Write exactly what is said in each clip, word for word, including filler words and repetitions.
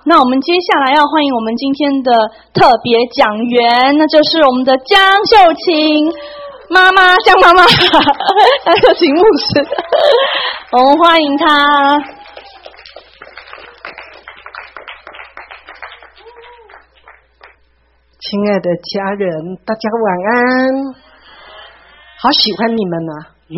那我们接下来要欢迎我们今天的特别讲员，那就是我们的江秀琴妈妈，江妈妈，江秀琴牧师，我们欢迎她。 亲爱的家人，大家晚安。好喜欢你们啊！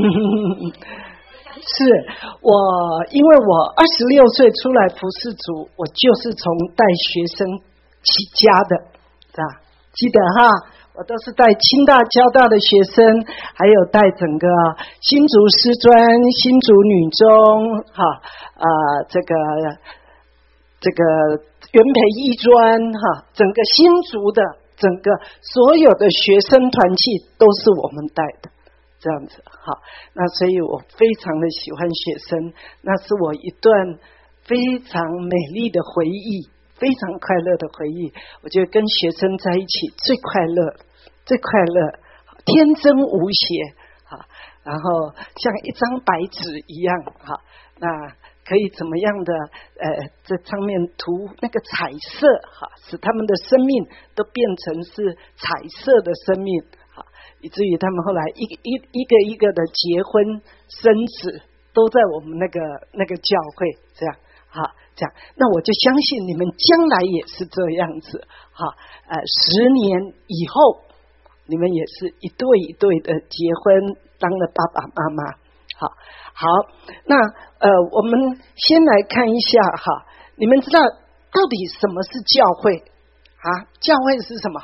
是我，因为我二十六岁出来服侍主，我就是从带学生起家的，是吧？记得哈，我都是带清大、交大的学生，还有带整个新竹师专、新竹女中，哈啊、呃，这个这个元培艺专，哈，整个新竹的整个所有的学生团契都是我们带的。这样子好，那所以我非常的喜欢学生，那是我一段非常美丽的回忆，非常快乐的回忆。我觉得跟学生在一起最快乐，最快乐，天真无邪，好，然后像一张白纸一样，好，那可以怎么样的呃，在上面涂那个彩色，哈，使他们的生命都变成是彩色的生命。以至于他们后来一个一一个一个的结婚生子，都在我们那个那个教会这样，好，这样，那我就相信你们将来也是这样子，好，呃，十年以后，你们也是一对一对的结婚，当了爸爸妈妈，好，好，那呃，我们先来看一下哈，你们知道到底什么是教会啊？教会是什么？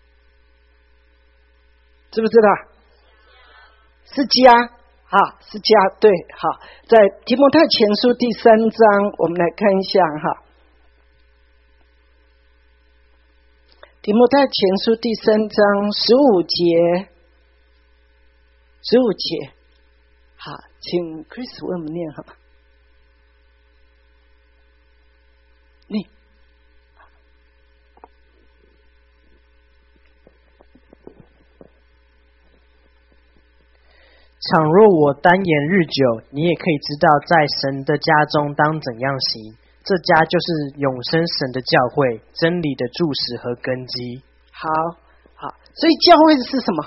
知不知道？是家，哈，是家，对，好，在提摩太前书第三章，我们来看一下哈。提摩太前书第三章十五节，十五节，好，请 Chris 为我们念好吗？你。 倘若我单言日久，你也可以知道在神的家中当怎样行。这家就是永生神的教会，真理的柱石和根基。 好，好，所以教会是什么？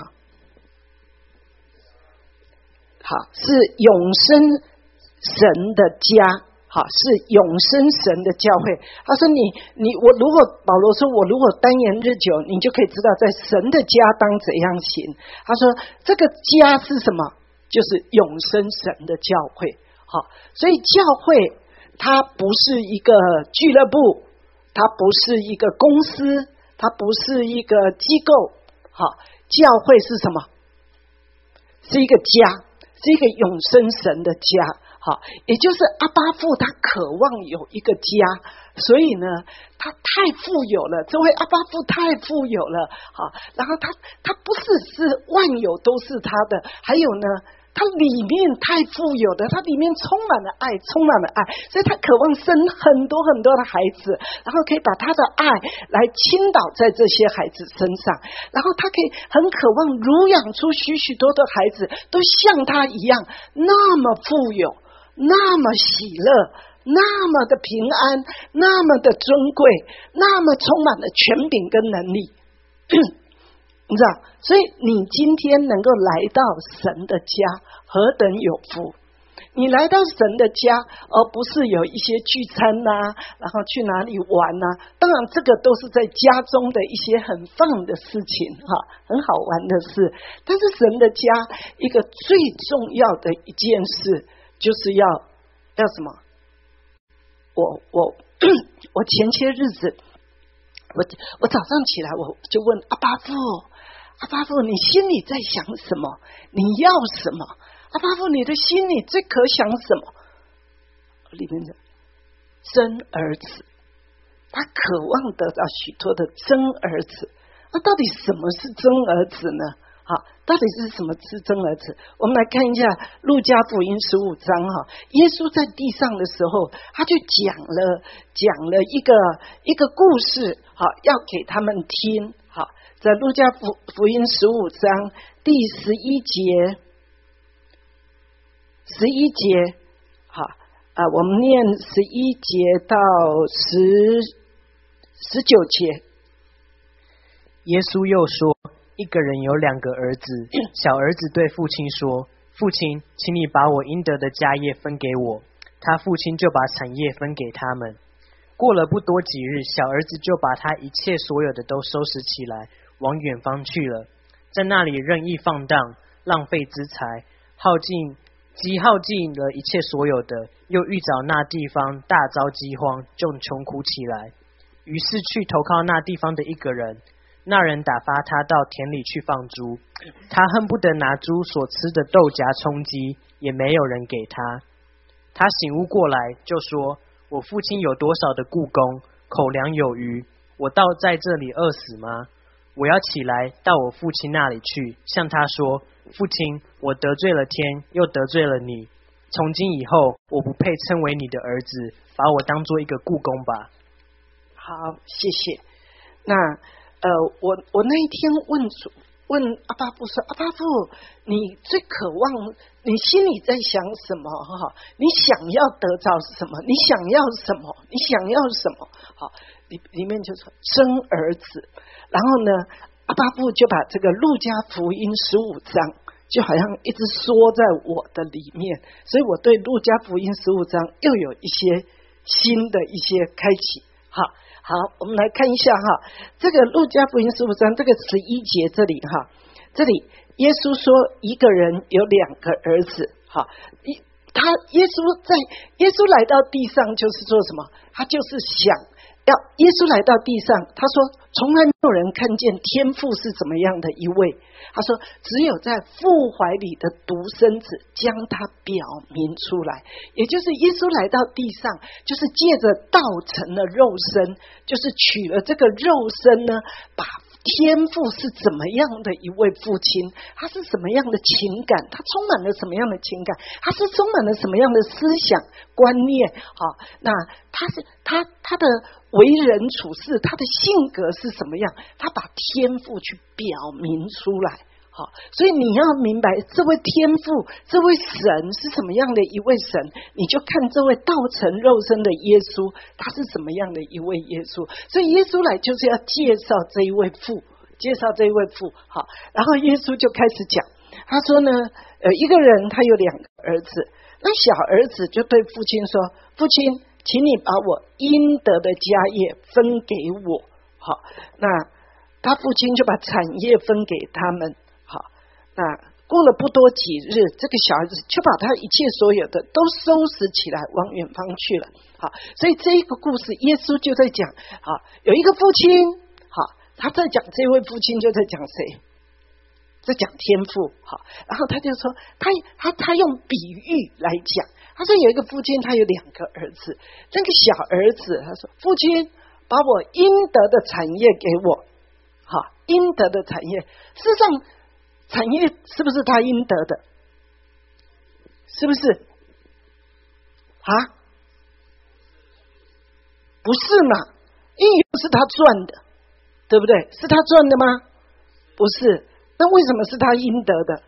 好，是永生神的家，好，是永生神的教会。他说你你我如果保罗说我如果单言日久，你就可以知道在神的家当怎样行。他说这个家是什么？就是永生神的教会，好，所以教会它不是一个俱乐部，它不是一个公司，它不是一个机构，好，教会是什么？是一个家，是一个永生神的家，好，也就是阿爸父他渴望有一个家，所以呢，他太富有了，这位阿爸父太富有了，好，然后他他不是是万有都是他的，还有呢。它里面太富有的，它里面充满了爱，充满了爱，所以他渴望生很多很多的孩子，然后可以把他的爱来倾倒在这些孩子身上，然后他可以很渴望乳养出许许多多孩子都像他一样那么富有，那么喜乐，那么的平安，那么的尊贵，那么充满了权柄跟能力。你知道，所以你今天能够来到神的家，何等有福！你来到神的家，而不是有一些聚餐呐、啊，然后去哪里玩呐、啊？当然，这个都是在家中的一些很放的事情，哈，很好玩的事。但是神的家，一个最重要的一件事，就是要要什么？我我我前些日子，我我早上起来，我就问阿爸父。阿爸父，你心里在想什么？你要什么？阿爸父，你的心里最可想什么？里面的真儿子，他渴望得到许多的真儿子。那到底什么是真儿子呢？好，到底是什么是真儿子？我们来看一下路加福音十五章哈，耶稣在地上的时候，他就讲了讲了一个一个故事，好，要给他们听。好，在路加福福音十五章第十一节，十一节，好啊，我们念十一节到十十九节， 耶稣又说，一个人有两个儿子，小儿子对父亲说，父亲，请你把我应得的家业分给我。他父亲就把产业分给他们。过了不多几日，小儿子就把他一切所有的都收拾起来，往远方去了，在那里任意放荡，浪费资财，耗尽既耗尽了一切所有的，又遇着那地方大遭饥荒，就穷苦起来。于是去投靠那地方的一个人，那人打发他到田里去放猪，他恨不得拿猪所吃的豆荚充饥，也没有人给他。他醒悟过来，就说，我父亲有多少的雇工，口粮有余，我倒在这里饿死吗？我要起来到我父亲那里去，向他说，父亲，我得罪了天，又得罪了你，从今以后我不配称为你的儿子，把我当做一个雇工吧。 好，谢谢。那呃，我我那一天问主问阿爸父说，阿爸父，你最渴望，你心里在想什么？哈，你想要得到什么？你想要什么？你想要什么？好，里里面就说生儿子，然后呢，阿爸父就把这个路加福音十五章，就好像一直说在我的里面，所以我对路加福音十五章又有一些新的一些开启。好。好，我们来看一下哈，这个路加福音十五章这个十一节这里哈，这里耶稣说一个人有两个儿子，哈，他耶稣在耶稣来到地上就是做什么？他就是想要耶稣来到地上，他说从来没有人看见天父是怎么样的一位，他说只有在父怀里的独生子将他表明出来，也就是耶稣来到地上就是借着道成了肉身，就是取了这个肉身呢，把天父是怎么样的一位父亲，他是什么样的情感，他充满了什么样的情感，他是充满了什么样的思想观念，好，那他是他他的为人处事，他的性格是什么样，他把天父去表明出来。好，所以你要明白这位天父，这位神是什么样的一位神，你就看这位道成肉身的耶稣，他是什么样的一位耶稣。所以耶稣来就是要介绍这一位父，介绍这一位父。好，然后耶稣就开始讲，他说呢，呃，一个人他有两个儿子，那小儿子就对父亲说，父亲，请你把我应得的家业分给我。好，那他父亲就把产业分给他们。那过了不多几日，这个小儿子就把他一切所有的都收拾起来，往远方去了。好，所以这一个故事，耶稣就在讲，好，有一个父亲，好，他在讲这位父亲就在讲谁？在讲天父。好，然后他就说，他他他用比喻来讲，他说有一个父亲，他有两个儿子，这个小儿子他说，父亲把我应得的产业给我。好，应得的产业，事实上。产业是不是他应得的？是不是？啊？不是嘛？应由是他赚的，对不对？是他赚的吗？不是。那为什么是他应得的？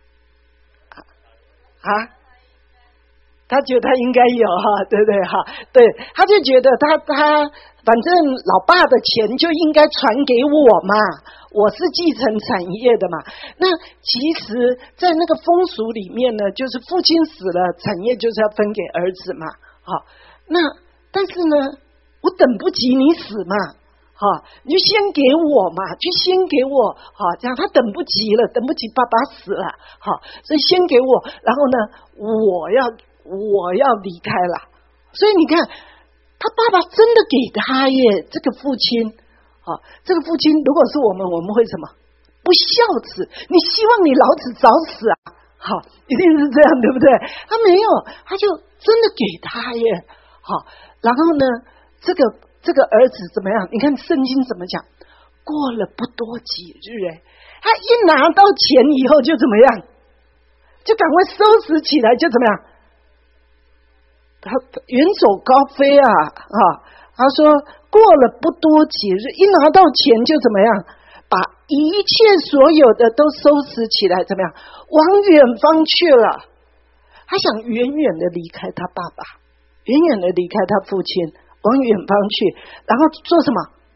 啊？他觉得他应该有哈，对不对哈？对，他就觉得他他反正老爸的钱就应该传给我嘛，我是继承产业的嘛。那其实，在那个风俗里面呢，就是父亲死了，产业就是要分给儿子嘛。好，那但是呢，我等不及你死嘛，好，你就先给我嘛，就先给我，好，这样他等不及了，等不及爸爸死了，好，所以先给我，然后呢，我要。我要离开了，所以你看，他爸爸真的给他耶，这个父亲，啊，这个父亲如果是我们，我们会什么？不孝子，你希望你老子早死啊？好，一定是这样，对不对？他没有，他就真的给他耶，好，然后呢，这个这个儿子怎么样？你看圣经怎么讲？过了不多几日，哎，他一拿到钱以后就怎么样？就赶快收拾起来，就怎么样？他远走高飞啊！啊，他说过了不多几日，一拿到钱就怎么样？把一切所有的都收拾起来，怎么样？往远方去了。他想远远的离开他爸爸，远远的离开他父亲，往远方去，然后做什么？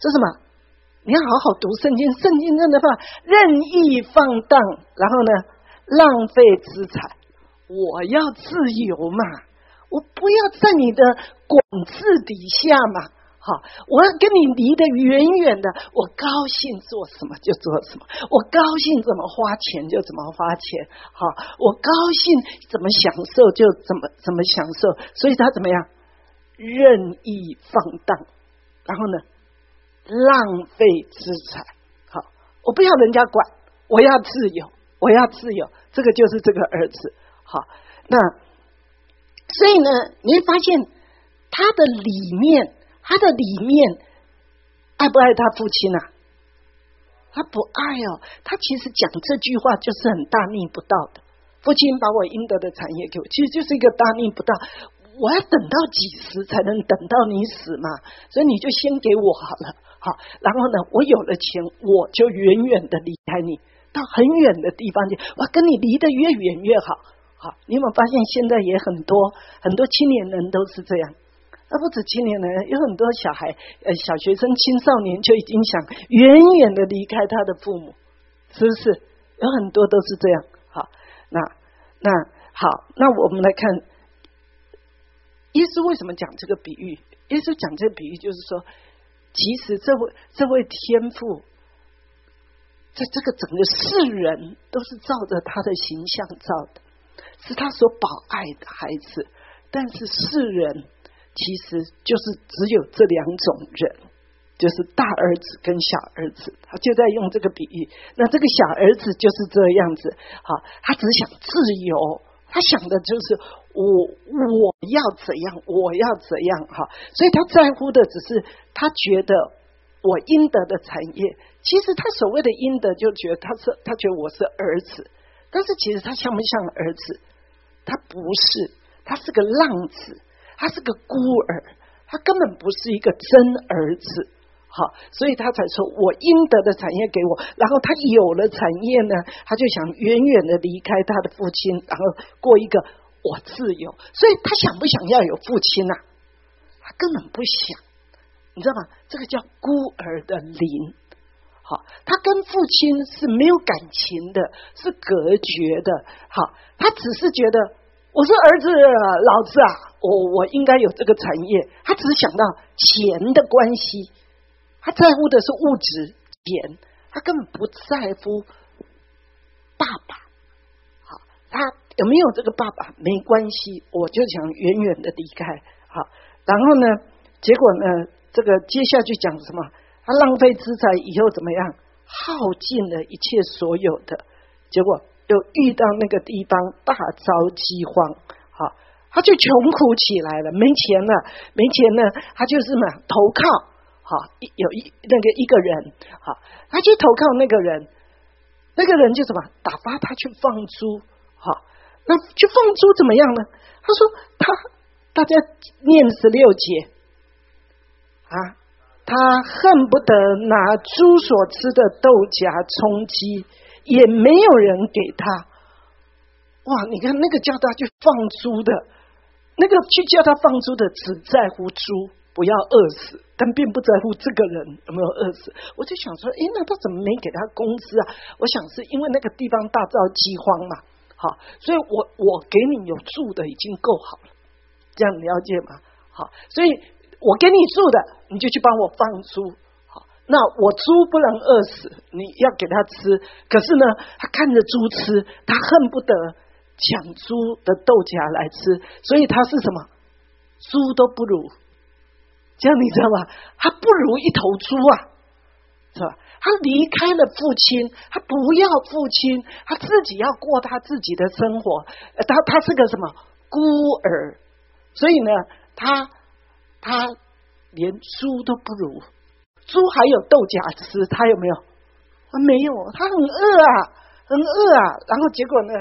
这是什么？你要好好读圣经，圣经真的话任意放荡，然后呢浪费资财。我要自由嘛，我不要在你的管制底下嘛。好，我要跟你离得远远的，我高兴做什么就做什么，我高兴怎么花钱就怎么花钱。好，我高兴怎么享受就怎么怎么享受。所以他怎么样？任意放荡，然后呢浪费资财。好，我不要人家管，我要自由，我要自由。这个就是这个儿子。好，那所以呢，你会发现他的里面，他的里面爱不爱他父亲啊？他不爱哦。他其实讲这句话就是很大逆不道的。父亲把我应得的产业给我，其实就是一个大逆不道。我要等到几时才能等到你死嘛？所以你就先给我好了。好，然后呢，我有了钱，我就远远的离开你，到很远的地方去。我跟你离得越远越好。好，你有没有发现现在也很多很多青年人都是这样？那不止青年人，有很多小孩、呃小学生、青少年就已经想远远的离开他的父母，是不是？有很多都是这样。好，那那好，那我们来看。耶稣为什么讲这个比喻？耶稣讲这个比喻就是说，其实这位这位天父，在这个整个世人都是照着他的形象造的，是他所宝爱的孩子。但是世人其实就是只有这两种人，就是大儿子跟小儿子。他就在用这个比喻。那这个小儿子就是这样子，好，他只想自由。他想的就是我我要怎样，我要怎样哈，所以他在乎的只是他觉得我应得的产业。其实他所谓的应得，就觉得他是他觉得我是儿子，但是其实他像不像儿子？他不是，他是个浪子，他是个孤儿，他根本不是一个真儿子。好，所以他才说我应得的产业给我，然后他有了产业呢，他就想远远的离开他的父亲，然后过一个我自由。所以他想不想要有父亲啊？他根本不想，你知道吗？这个叫孤儿的灵。好，他跟父亲是没有感情的，是隔绝的。好，他只是觉得我是儿子，老子啊，我我应该有这个产业。他只是想到钱的关系。他在乎的是物质钱，他根本不在乎爸爸。好，他有没有这个爸爸没关系，我就想远远的离开。好，然后呢，结果呢，这个接下去讲什么？他浪费资财以后怎么样？耗尽了一切所有的，结果又遇到那个地方大遭饥荒。好，他就穷苦起来了，没钱了，没钱呢，他就是嘛投靠。好，有一那个一个人，好，他去投靠那个人，那个人就什么打发他去放猪。好，那去放猪怎么样呢？他说他大家念十六节啊，他恨不得拿猪所吃的豆荚充饥，也没有人给他。哇，你看那个叫他去放猪的，那个去叫他放猪的只在乎猪不要饿死，但并不在乎这个人有没有饿死。我就想说，诶，那他怎么没给他工资啊？我想是因为那个地方大遭饥荒嘛。好，所以我我给你有住的已经够好了，这样了解吗？好，所以我给你住的，你就去帮我放猪。好，那我猪不能饿死，你要给他吃。可是呢，他看着猪吃，他恨不得抢猪的豆荚来吃，所以他是什么？猪都不如。这样你知道吗？他不如一头猪啊，是吧？他离开了父亲，他不要父亲，他自己要过他自己的生活。他他是个什么孤儿？所以呢，他他连猪都不如，猪还有豆荚吃，他有没有？他没有，他很饿啊，很饿啊。然后结果呢？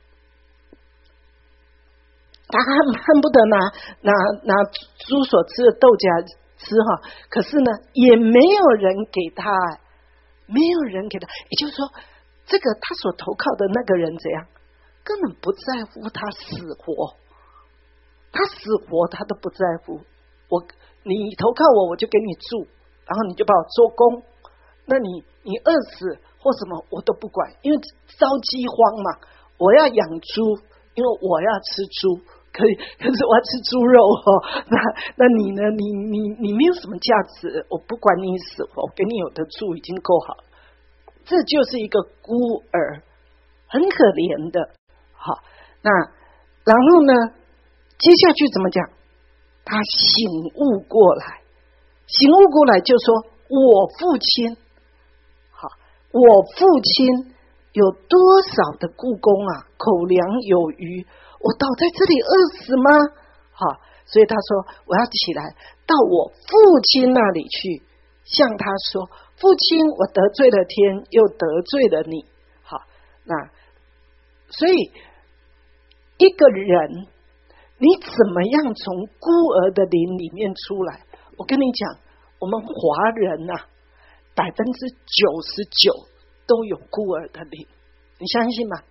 他恨恨不得拿拿拿猪所吃的豆荚吃哈，可是呢，也没有人给他，没有人给他。也就是说，这个他所投靠的那个人怎样，根本不在乎他死活，他死活他都不在乎。我你投靠我，我就给你住， 然后你就把我做工，那你你饿死或什么我都不管，因为着饥荒嘛，我要养猪，因为我要吃猪。可以，可是我要吃猪肉哦。那那你呢？你你你没有什么价值，我不管你死活，我给你有的住已经够好了。这就是一个孤儿，很可怜的。好，那然后呢？接下去怎么讲？他醒悟过来，醒悟过来就说：“我父亲，好，我父亲有多少的雇工啊？口粮有余。”我倒在这里饿死吗？好，所以他说我要起来到我父亲那里去，向他说：父亲，我得罪了天，又得罪了你。好，那所以一个人，你怎么样从孤儿的灵里面出来？我跟你讲，我们华人啊，百分之九十九都有孤儿的灵，你相信吗？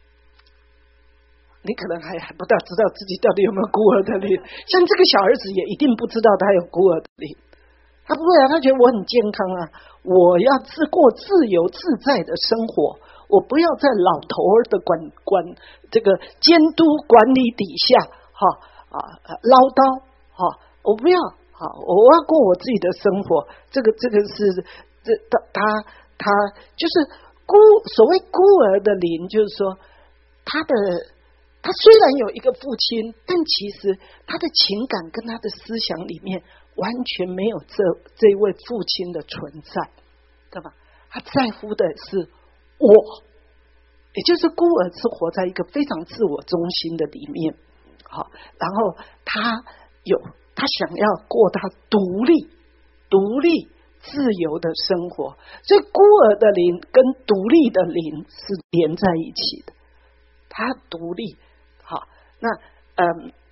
你可能还还不大知道自己到底有没有孤儿的灵，像这个小儿子也一定不知道他有孤儿的灵，他不会啊，他觉得我很健康啊，我要自过自由自在的生活，我不要在老头儿的管管这个监督管理底下哈啊唠叨哈，我不要哈，我要过我自己的生活，这个这个是这他他他就是孤所谓孤儿的灵，就是说他的。他虽然有一个父亲，但其实他的情感跟他的思想里面完全没有这这位父亲的存在，对吧？他在乎的是我，也就是孤儿是活在一个非常自我中心的里面。好，然后他有他想要过他独立、独立、自由的生活，所以孤儿的灵跟独立的灵是连在一起的。他独立。好，那嗯，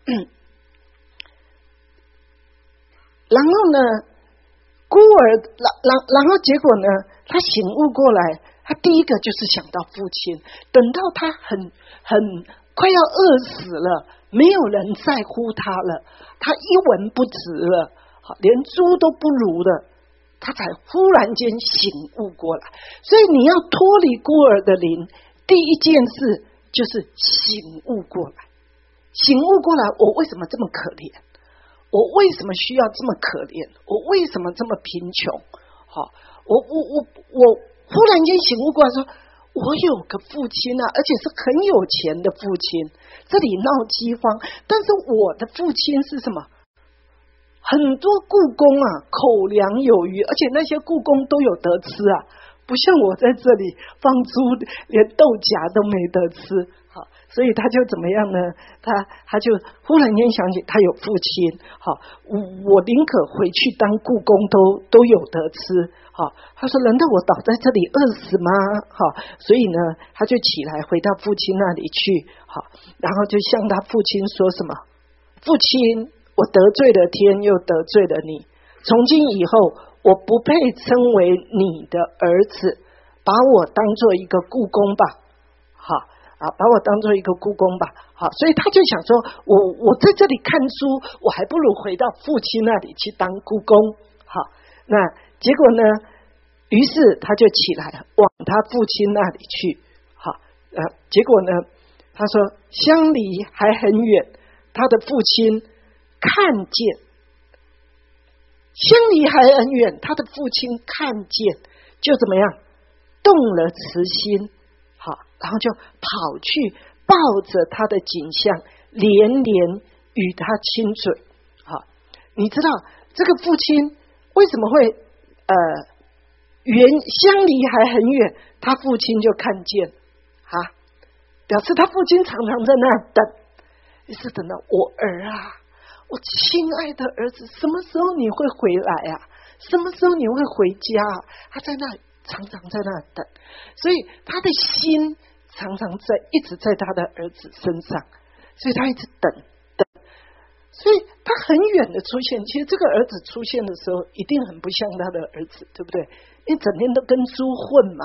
然后呢，孤儿，然然然后结果呢，他醒悟过来，他第一个就是想到父亲。等到他很很快要饿死了，没有人在乎他了，他一文不值了，好，连猪都不如了，他才忽然间醒悟过来。所以你要脱离孤儿的灵，第一件事。就是醒悟过来，醒悟过来，我为什么这么可怜？我为什么需要这么可怜？我为什么这么贫穷？好，我我我我忽然间醒悟过来说，我有个父亲啊，而且是很有钱的父亲，这里闹饥荒，但是我的父亲是什么？很多雇工啊，口粮有余，而且那些雇工都有得吃啊。不像我在这里放猪，连豆荚都没得吃，好，所以他就怎么样呢？他他就忽然间想起他有父亲，好，我我宁可回去当雇工都都有得吃，好，他说难道我倒在这里饿死吗？好，所以呢，他就起来回到父亲那里去，好，然后就向他父亲说什么？父亲，我得罪了天，又得罪了你，从今以后。我不配称为你的儿子，把我当做一个雇工吧，好啊，把我当做一个雇工吧，好，所以他就想说，我我在这里看书，我还不如回到父亲那里去当雇工，好，那结果呢？于是他就起来往他父亲那里去，好，呃，结果呢？他说相离还很远，他的父亲看见。相离还很远，他的父亲看见，就怎么样动了慈心，好，然后就跑去抱着他的颈项，连连与他亲嘴。好，你知道这个父亲为什么会呃远相离还很远，他父亲就看见啊，表示他父亲常常在那等，于是等到我儿啊。我亲爱的儿子，什么时候你会回来啊？什么时候你会回家啊？他在那常常在那等，所以他的心常常在一直在他的儿子身上，所以他一直等等，所以他很远的出现。其实这个儿子出现的时候，一定很不像他的儿子，对不对？因为整天都跟猪混嘛，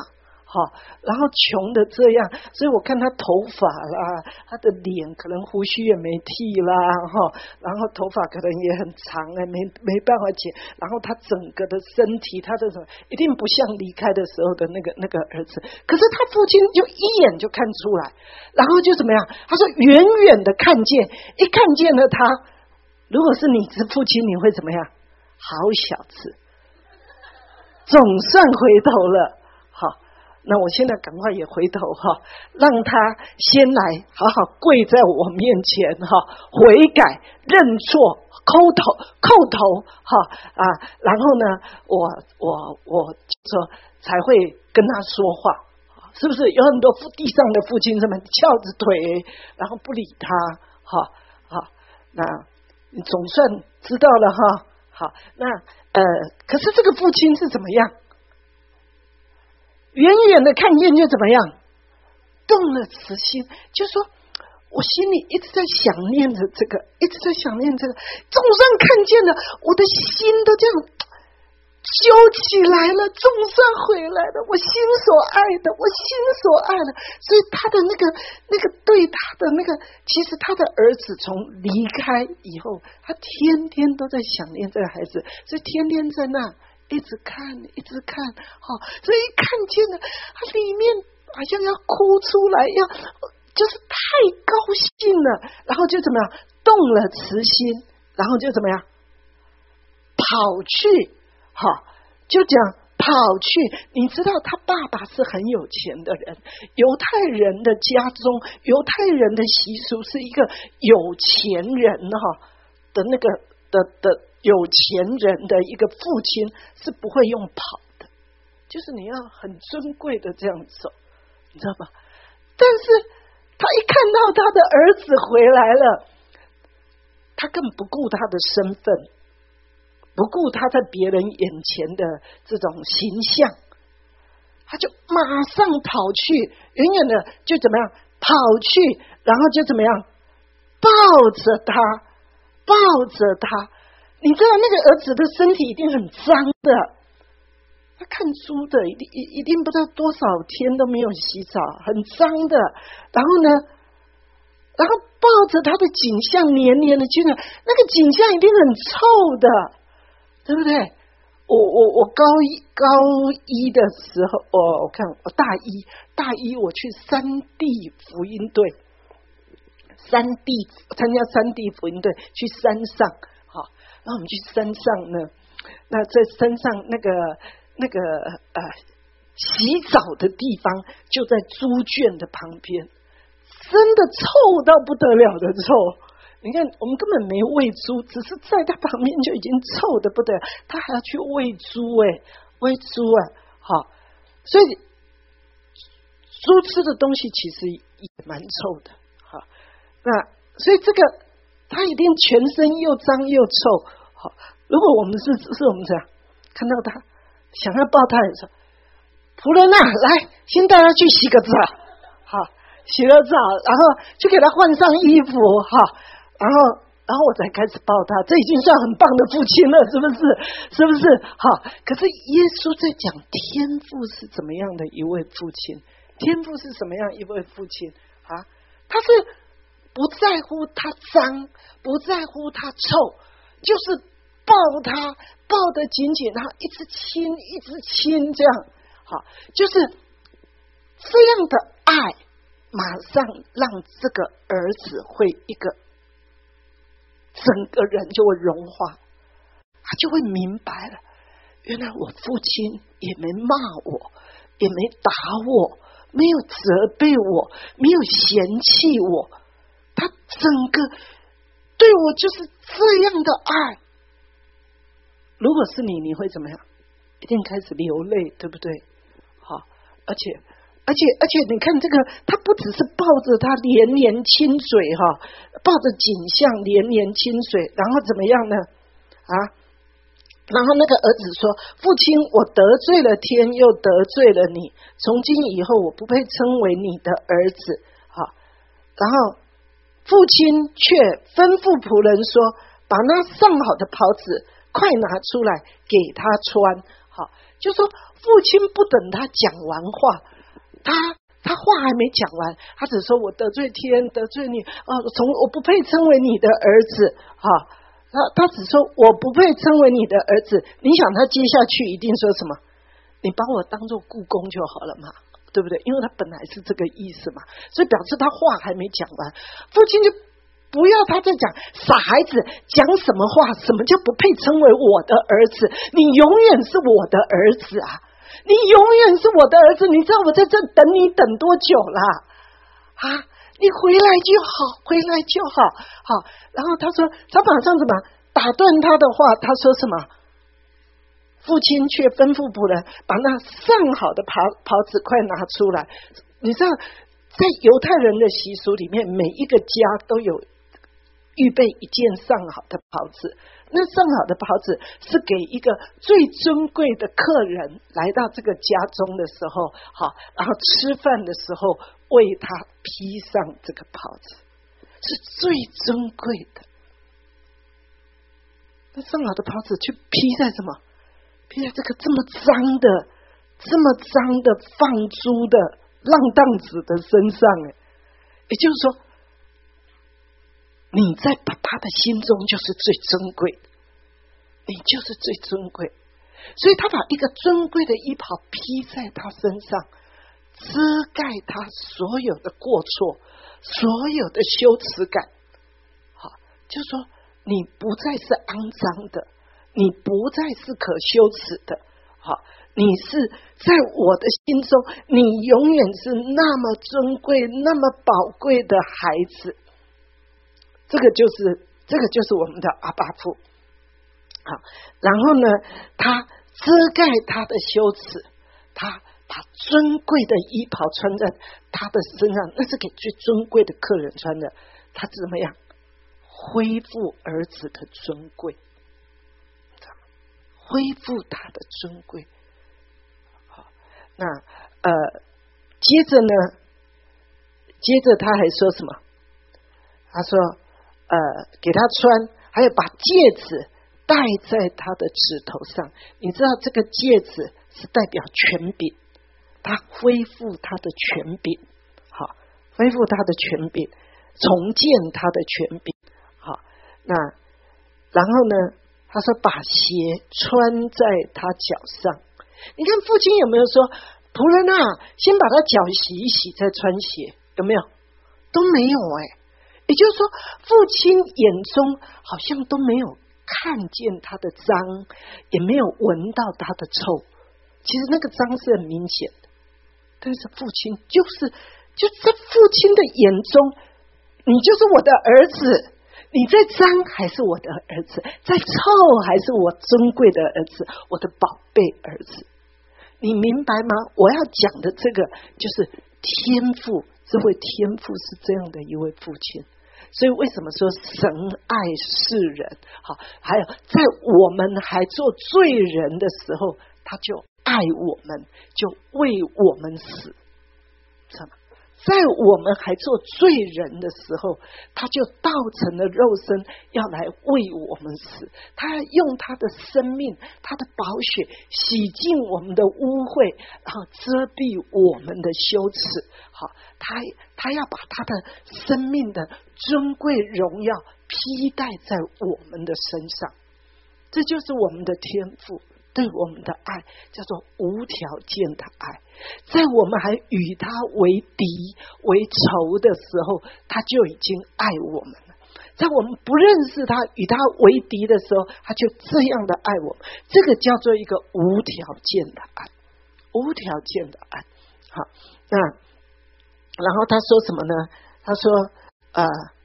好，然后穷的这样，所以我看他头发啦，他的脸可能胡须也没剃啦，哈，然后头发可能也很长哎，没没办法剪，然后他整个的身体，他的什么一定不像离开的时候的那个那个儿子，可是他父亲就一眼就看出来，然后就怎么样？他说远远的看见，一看见了他，如果是你是父亲，你会怎么样？好小子，总算回头了，好。那我现在赶快也回头哈，让他先来好好跪在我面前哈，悔改认错，叩头叩头哈啊，然后呢，我我我说才会跟他说话，是不是？有很多地上的父亲这么翘着腿，然后不理他，哈好，那你总算知道了哈。好，那呃，可是这个父亲是怎么样？远远的看见就怎么样，动了慈心，就说我心里一直在想念着这个，一直在想念这个，总算看见了，我的心都这样揪起来了，总算回来了，我心所爱的，我心所爱的。所以他的那个那个对他的那个，其实他的儿子从离开以后，他天天都在想念这个孩子，所以天天在那一直看，一直看，好，所以看见了，他里面好像要哭出来，要就是太高兴了，然后就怎么样，动了慈心，然后就怎么样，跑去，好，就这样跑去。你知道他爸爸是很有钱的人，犹太人的家中，犹太人的习俗是一个有钱人哈的那个的的。有钱人的一个父亲是不会用跑的，就是你要很尊贵的这样走，你知道吧？但是他一看到他的儿子回来了，他更不顾他的身份，不顾他在别人眼前的这种形象，他就马上跑去，远远的就怎么样跑去，然后就怎么样抱着他，抱着他。你知道那个儿子的身体一定很脏的，他看书的一定一定不知道多少天都没有洗澡，很脏的。然后呢，然后抱着他的颈项黏黏的，去那那个颈项一定很臭的，对不对？我我我高一高一的时候，我我看我大一大一我去山地福音队，山地参加山地福音队去山上。然后我们去山上呢，那在山上那个那个呃洗澡的地方就在猪圈的旁边，真的臭到不得了的臭。你看我们根本没喂猪，只是在他旁边就已经臭的不得了，他还要去喂猪哎、欸，喂猪啊，好，所以猪吃的东西其实也蛮臭的，好，那所以这个他一定全身又脏又臭。好，如果我们是是我们这样看到他想要抱他的时候，仆人啊，来先带他去洗个澡，好，洗了澡，然后就给他换上衣服，哈，然后然后我才开始抱他，这已经算很棒的父亲了，是不是？是不是？好，可是耶稣在讲天父是怎么样的一位父亲，天父是什么样一位父亲啊？他是不在乎他脏，不在乎他臭。就是抱他，抱得紧紧，然后一直亲，一直亲，这样好，就是这样的爱，马上让这个儿子会一个整个人就会融化，他就会明白了，原来我父亲也没骂我，也没打我，没有责备我，没有嫌弃我，他整个对我就是这样的爱。如果是你，你会怎么样？一定开始流泪，对不对？好，而且而且而且你看这个，他不只是抱着他连连亲嘴哈，抱着景象连连亲嘴，然后怎么样呢？啊，然后那个儿子说：“父亲，我得罪了天，又得罪了你，从今以后我不配称为你的儿子。”好，然后父亲却吩咐仆人说：“把那上好的袍子快拿出来给他穿。”好，就说父亲不等他讲完话， 他他话还没讲完，他只说我得罪天得罪你啊，从我不配称为你的儿子啊。他他只说我不配称为你的儿子，你想他接下去一定说什么？你把我当作雇工就好了嘛，对不对？因为他本来是这个意思嘛，所以表示他话还没讲完，父亲就不要他再讲傻孩子讲什么话，什么叫不配称为我的儿子？你永远是我的儿子啊，你永远是我的儿子，你知道我在这等你等多久了啊？你回来就好，回来就好，好。然后他说，他马上怎么打断他的话？他说什么？父亲却吩咐仆人把那上好的袍袍子快拿出来。你知道，在犹太人的习俗里面，每一个家都有预备一件上好的袍子。那上好的袍子是给一个最尊贵的客人来到这个家中的时候，好，然后吃饭的时候为他披上这个袍子，是最尊贵的。那上好的袍子去披在什么？披在这个这么脏的、这么脏的放猪的浪荡子的身上，哎，也就是说，你在爸爸的心中就是最尊贵的，你就是最尊贵，所以他把一个尊贵的衣袍披在他身上，遮盖他所有的过错，所有的羞耻感。好，就是说你不再是肮脏的，你不再是可羞耻的。好，你是在我的心中，你永远是那么尊贵、那么宝贵的孩子。这个就是这个就是我们的阿爸父。好，然后呢，他遮盖他的羞耻，他把尊贵的衣袍穿在他的身上，那是给最尊贵的客人穿的。他怎么样恢复儿子的尊贵，恢复他的尊贵。好，那呃，接着呢，接着他还说什么？他说呃，给他穿，还有把戒指戴在他的指头上。你知道这个戒指是代表权柄，他恢复他的权柄，好，恢复他的权柄，重建他的权柄。好，那然后呢，他说把鞋穿在他脚上。你看父亲有没有说仆人啊，先把他脚洗一洗再穿鞋？有没有？都没有哎。也就是说，父亲眼中好像都没有看见他的脏，也没有闻到他的臭。其实那个脏是很明显的，但是父亲就是就在父亲的眼中，你就是我的儿子，你在脏还是我的儿子，在臭还是我尊贵的儿子，我的宝贝儿子。你明白吗？我要讲的这个就是天父，这位天父是这样的一位父亲。所以为什么说神爱世人？好，还有在我们还做罪人的时候，他就爱我们，就为我们死。知道吗？在我们还做罪人的时候，他就道成了肉身，要来为我们死。他要用他的生命，他的宝血洗净我们的污秽，然后遮蔽我们的羞耻。好，他他要把他的生命的尊贵荣耀披戴在我们的身上。这就是我们的天父对我们的爱，叫做无条件的爱。在我们还与他为敌为仇的时候，他就已经爱我们了。在我们不认识他与他为敌的时候，他就这样的爱我们。这个叫做一个无条件的爱，无条件的爱。好，那然后他说什么呢？他说呃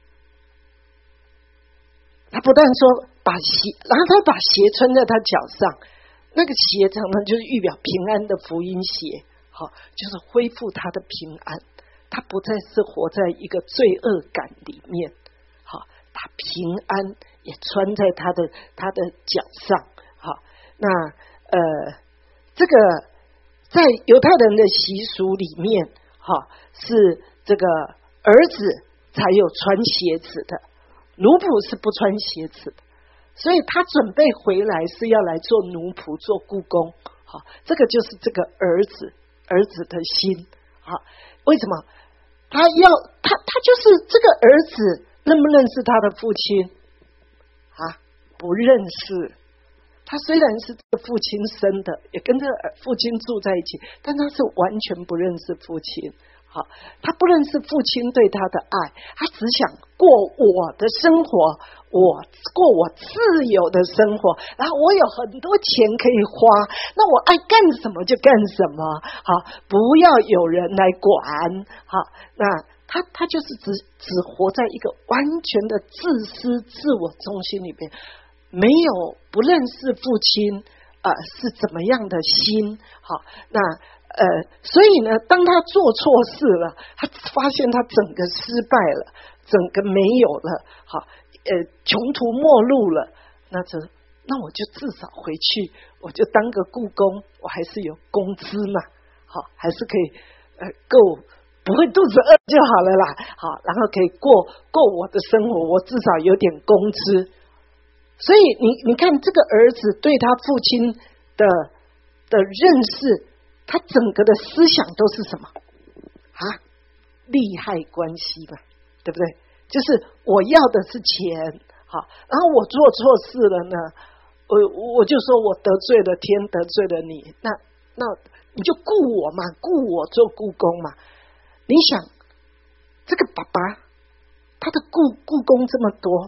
他不但说把鞋，然后他把鞋穿在他脚上，那个鞋常常就是预表平安的福音鞋。好，就是恢复他的平安，他不再是活在一个罪恶感里面。好，他平安也穿在他的他的脚上。好，那呃，这个在犹太人的习俗里面，哈，是这个儿子才有穿鞋子的，奴仆是不穿鞋子的。所以他准备回来是要来做奴仆做雇工。好，这个就是这个儿子。儿子的心， 好，为什么？他要他他就是这个儿子认不认识他的父亲啊？不认识。他虽然是这个父亲生的，也跟这个父亲住在一起，但他是完全不认识父亲。好，他不认识父亲对他的爱，他只想过我的生活，我过我自由的生活，然后我有很多钱可以花，那我爱干什么就干什么。好，不要有人来管。好，那他他就是只只活在一个完全的自私自我中心里边，没有不认识父亲呃是怎么样的心。好，那呃，所以呢，当他做错事了，他发现他整个失败了，整个没有了，好，呃，穷途末路了，那这那我就至少回去，我就当个雇工，我还是有工资嘛，好，还是可以呃够，不会肚子饿就好了啦，好，然后可以过过我的生活，我至少有点工资。所以你你看，这个儿子对他父亲的的认识，他整个的思想都是什么啊？利害关系吧，对不对？就是我要的是钱，好，然后我做错事了呢，我我就说我得罪了天，得罪了你，那那你就雇我嘛，雇我做雇工嘛。你想，这个爸爸他的雇雇工这么多，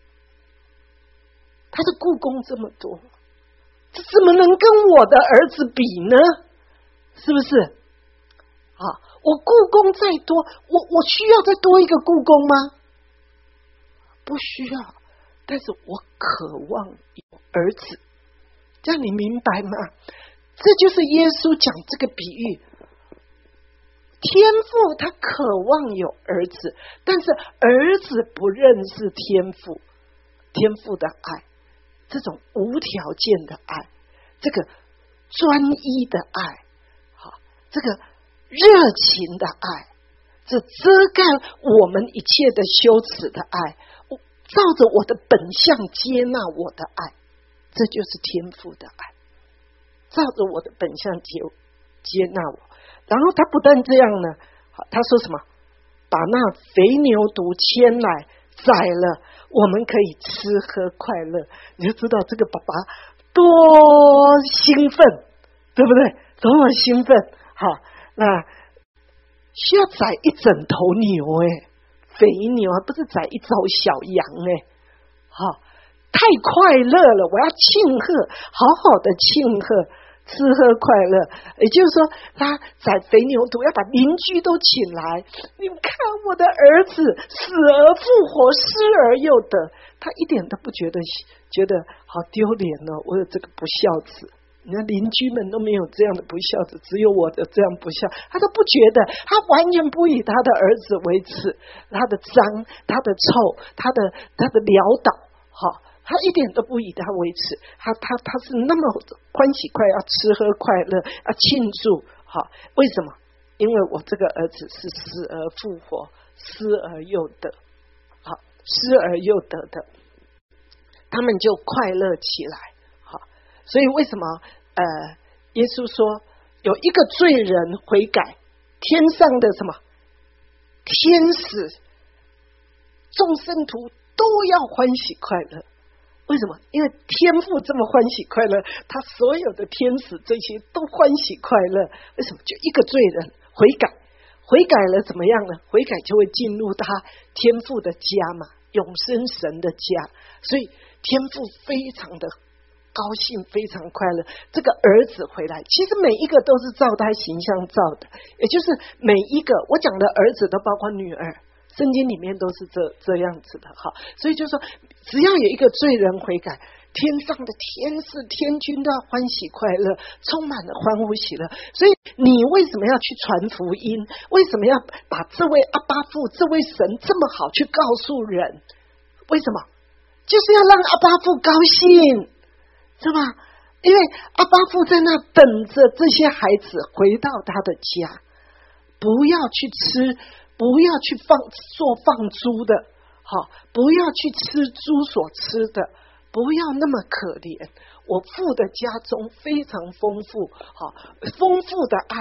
他的雇工这么多，这怎么能跟我的儿子比呢？是不是？啊，我雇工再多，我我需要再多一个雇工吗？不需要，但是我渴望有儿子，这样你明白吗？这就是耶稣讲这个比喻，天父他渴望有儿子，但是儿子不认识天父，天父的爱，这种无条件的爱，这个专一的爱，好，这个热情的爱，这遮盖我们一切的羞耻的爱，照着我的本相接纳我的爱，这就是天父的爱，照着我的本相接接纳我。然后他不但这样呢，他说什么？把那肥牛犊牵来宰了，我们可以吃喝快乐。你就知道这个爸爸多兴奋，对不对？多么兴奋！好，那需要宰一整头牛哎，肥牛啊，不是宰一头小羊哎，好，太快乐了！我要庆贺，好好的庆贺。吃喝快乐，也就是说，他宰肥牛犊要把邻居都请来。你们看，我的儿子死而复活，失而又得，他一点都不觉得觉得好丢脸哦。我有这个不孝子，你看邻居们都没有这样的不孝子，只有我的这样不孝，他都不觉得，他完全不以他的儿子为耻，他的脏，他的臭，他的他的潦倒，好。他一点都不以他为耻，他他他是那么欢喜快要吃喝快乐，要庆祝。好，为什么？因为我这个儿子是死而复活，失而又得，好，失而又得的，他们就快乐起来。好，所以为什么呃，耶稣说有一个罪人悔改，天上的什么天使、众圣徒都要欢喜快乐。为什么？因为天父这么欢喜快乐，他所有的天使这些都欢喜快乐。为什么？就一个罪人悔改，悔改了怎么样呢？悔改就会进入他天父的家嘛，永生神的家。所以天父非常的高兴，非常快乐。这个儿子回来，其实每一个都是照他形象造的，也就是每一个我讲的儿子都包括女儿。圣经里面都是这这样子的，好，所以就说，只要有一个罪人悔改，天上的天使天君都要欢喜快乐，充满了欢呼喜乐。所以你为什么要去传福音？为什么要把这位阿爸父、这位神这么好去告诉人？为什么？就是要让阿爸父高兴，是吧？因为阿爸父在那等着这些孩子回到他的家，不要去吃。不要去放做放猪的，好，不要去吃猪所吃的，不要那么可怜。我父的家中非常丰富，好，丰富的爱，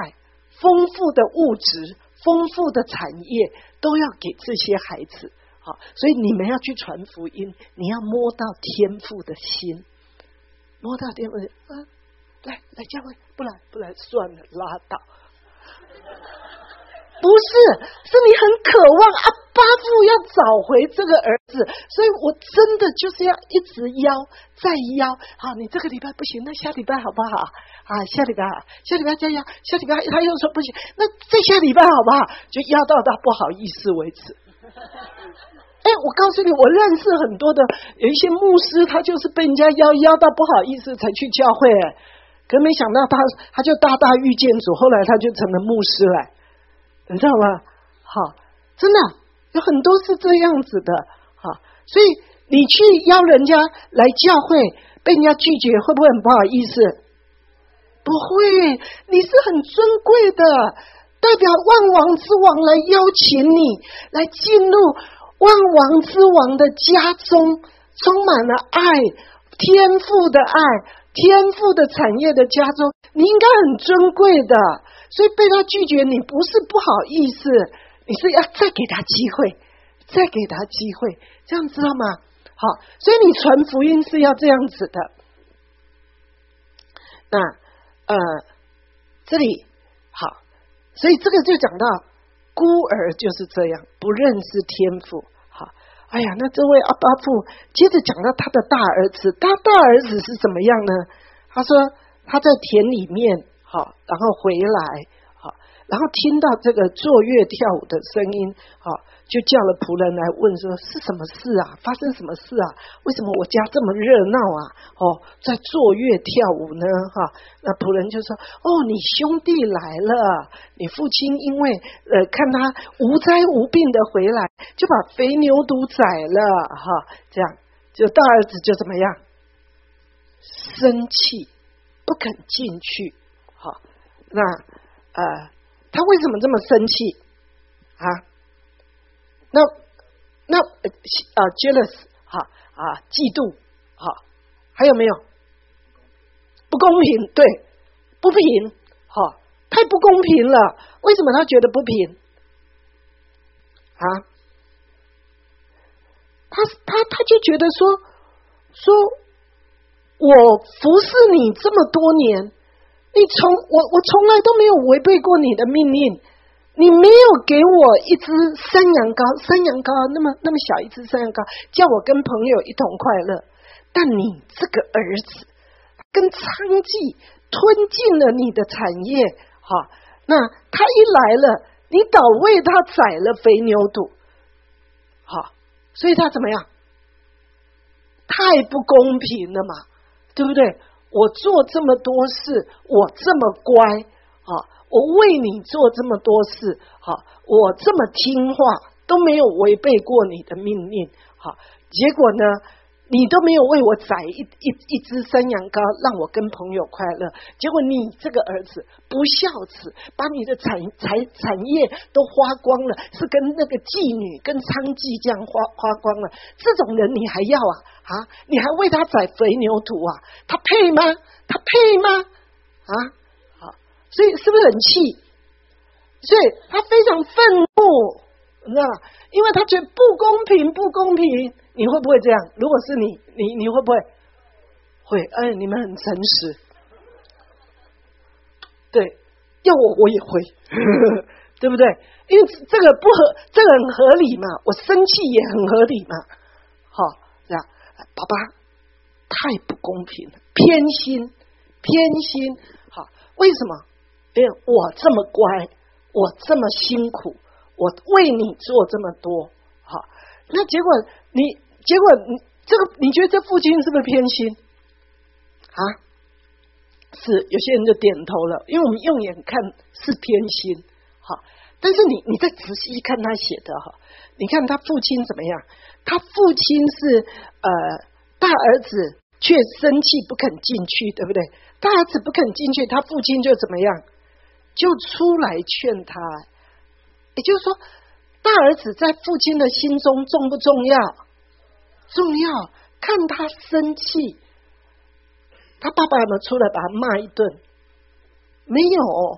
丰富的物质、丰富的产业都要给这些孩子。好，所以你们要去传福音，你要摸到天父的心，摸到天父的啊，来来教会，不来不来算了，拉倒。不是，是你很渴望啊，巴父要找回这个儿子，所以我真的就是要一直邀再邀。好，你这个礼拜不行，那下礼拜好不好？啊，下礼拜下礼拜再邀，下礼拜他又说不行，那再下礼拜好不好？就邀到他不好意思为止。哎，我告诉你，我认识很多的有一些牧师，他就是被人家邀邀到不好意思才去教会，哎，可没想到他他就大大遇见主，后来他就成了牧师了，你知道吗？好，真的有很多是这样子的，好，所以你去邀人家来教会，被人家拒绝，会不会很不好意思？不会，你是很尊贵的，代表万王之王来邀请你来进入万王之王的家中，充满了爱，天父的爱，天父的产业的家中，你应该很尊贵的。所以被他拒绝，你不是不好意思，你是要再给他机会，再给他机会，这样知道吗？好，所以你传福音是要这样子的。那呃，这里好，所以这个就讲到孤儿就是这样，不认识天父。好，哎呀，那这位阿爸父接着讲到他的大儿子，他大儿子是怎么样呢？他说他在田里面。好，然后回来，好，然后听到这个坐乐跳舞的声音，好，就叫了仆人来问说是什么事啊？发生什么事啊？为什么我家这么热闹啊？哦，在坐乐跳舞呢？哈，那仆人就说：哦，你兄弟来了，你父亲因为呃看他无灾无病的回来，就把肥牛犊宰了，哈，这样就大儿子就怎么样？生气，不肯进去。好，那呃，他为什么这么生气啊？那那呃 ，jealous 哈啊，嫉妒好，还有没有不公平？对，不平，好，太不公平了。为什么他觉得不平啊？他他他就觉得说说，我服侍你这么多年。你从我我从来都没有违背过你的命令，你没有给我一只山羊羔，山羊羔那么那么小一只山羊羔，叫我跟朋友一同快乐。但你这个儿子跟娼妓吞进了你的产业，好，那他一来了，你倒为他宰了肥牛犊，好，所以他怎么样？太不公平了嘛，对不对？我做这么多事，我这么乖，好，我为你做这么多事，好，我这么听话，都没有违背过你的命令，好，结果呢，你都没有为我宰一一一只山羊羔，让我跟朋友快乐，结果你这个儿子不孝子，把你的产财产业都花光了，是跟那个妓女跟娼妓这样花花光了，这种人你还要啊？啊，你还为他宰肥牛犊啊？他配吗？他配吗？啊，好，所以是不是很气？所以他非常愤怒，你知道吗？因为他觉得不公平，不公平。你会不会这样？如果是你，你你会不会？会，哎，你们很诚实。对，要我我也会，对不对？因为这个不合，这个很合理嘛，我生气也很合理嘛。好，这样，爸爸太不公平了，偏心，偏心。好，为什么？因为我这么乖，我这么辛苦，我为你做这么多，好，那结果你，结果你这个，你觉得这父亲是不是偏心啊？是，有些人就点头了，因为我们用眼看是偏心，好，但是你你再仔细看他写的哈，你看他父亲怎么样？他父亲是呃大儿子却生气不肯进去，对不对？大儿子不肯进去，他父亲就怎么样？就出来劝他。也就是说，大儿子在父亲的心中重不重要？重要。看他生气，他爸爸有没有出来把他骂一顿？没有。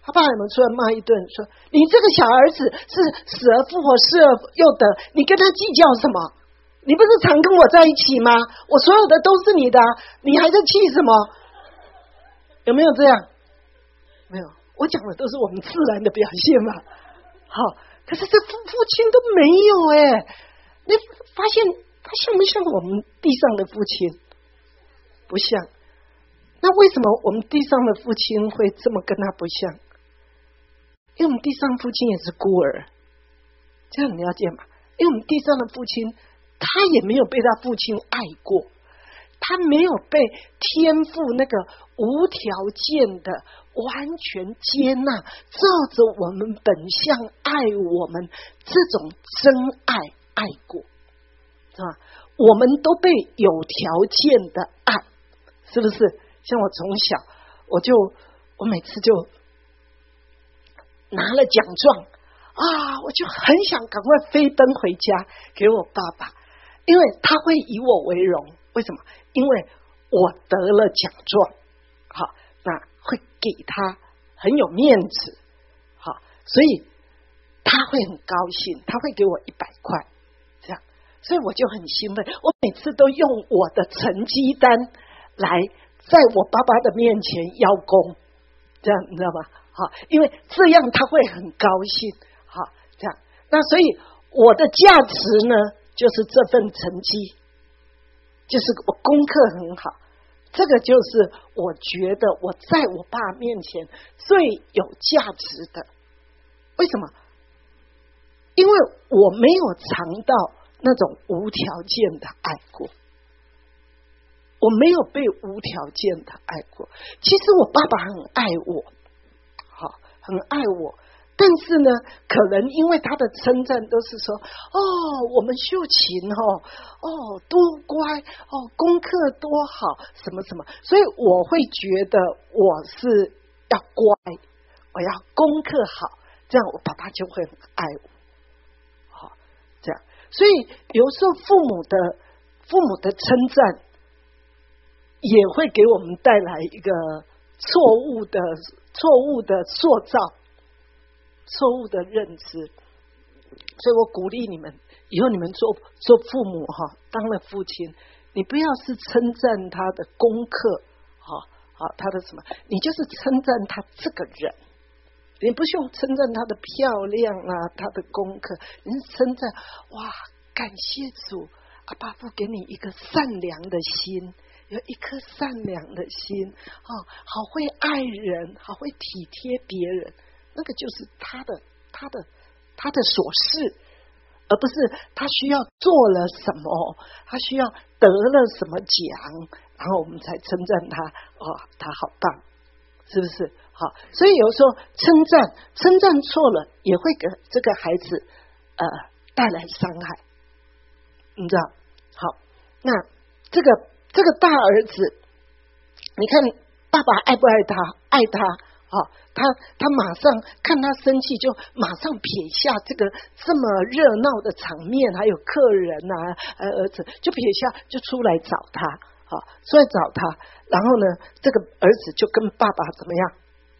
他爸有没有出来骂一顿，说你这个小儿子是死而复活，失而又得，你跟他计较什么？你不是常跟我在一起吗？我所有的都是你的，你还在气什么？有没有这样？没有，我讲的都是我们自然的表现嘛。好，可是这父父亲都没有哎，你发现他像不像我们地上的父亲？不像。那为什么我们地上的父亲会这么跟他不像？因为我们地上父亲也是孤儿，这样你了解吗？因为我们地上的父亲，他也没有被他父亲爱过，他没有被天父那个无条件的完全接纳，照着我们本相爱我们这种真爱爱过，是吧？我们都被有条件的爱，是不是？像我从小我就我每次就拿了奖状啊，我就很想赶快飞奔回家给我爸爸，因为他会以我为荣。为什么？因为我得了奖状，好，那会给他很有面子，好，所以他会很高兴，他会给我一百块，这样，所以我就很兴奋。我每次都用我的成绩单来在我爸爸的面前邀功，这样你知道吗？好，因为这样他会很高兴，好，这样，那所以我的价值呢，就是这份成绩，就是我功课很好，这个就是我觉得我在我爸面前最有价值的。为什么？因为我没有尝到那种无条件的爱过，我没有被无条件的爱过。其实我爸爸很爱我，好，很爱我，但是呢，可能因为他的称赞都是说，哦，我们秀琴哦，哦，多乖哦，功课多好，什么什么，所以我会觉得我是要乖，我要功课好，这样我爸爸就会很爱我，好，这样，所以有时候父母的父母的称赞也会给我们带来一个错误的错误的塑造。错误的认知，所以我鼓励你们，以后你们做做父母哈，当了父亲，你不要是称赞他的功课，哈，好，他的什么，你就是称赞他这个人，你不用称赞他的漂亮啊，他的功课，你是称赞，哇，感谢主，阿爸父给你一个善良的心，有一颗善良的心，哦，好会爱人，好会体贴别人。那个就是他的他的他的琐事，而不是他需要做了什么，他需要得了什么奖，然后我们才称赞他，哦，他好棒，是不是？好，所以有时候称赞称赞错了，也会给这个孩子呃带来伤害，你知道？好，那这个这个大儿子，你看爸爸爱不爱他？爱他。哦，他他马上看他生气，就马上撇下这个这么热闹的场面，还有客人啊，呃，儿子就撇下，就出来找他，好，哦，出来找他，然后呢，这个儿子就跟爸爸怎么样？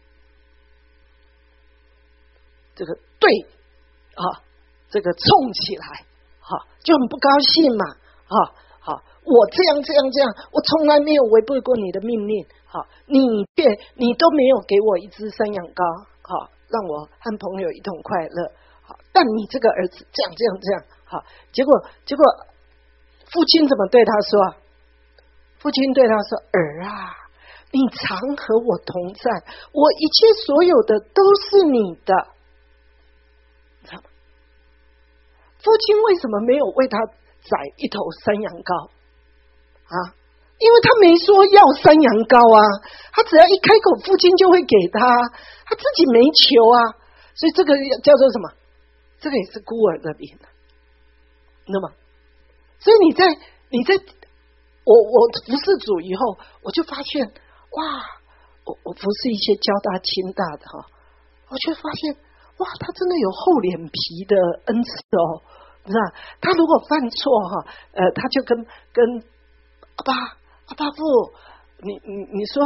这个对，啊，哦，这个冲起来，好，哦，就很不高兴嘛，啊，哦，好。我这样这样这样，我从来没有违背过你的命令，好，你却你都没有给我一只山羊羔，好，让我和朋友一同快乐，好，但你这个儿子这样这样这样，好，结果结果父亲怎么对他说？父亲对他说：“儿啊，你常和我同在，我一切所有的都是你的。”父亲为什么没有为他宰一头山羊羔？啊，因为他没说要山羊羔啊，他只要一开口，父亲就会给他，他自己没求啊，所以这个叫做什么？这个也是孤儿的灵，你知道吗？所以你在你在我我服侍主以后，我就发现哇，我我服侍一些交大清大的哈，我就发现哇，他真的有厚脸皮的恩赐哦，你知道，他如果犯错哈，呃，他就跟跟。阿爸，阿爸父，你你你说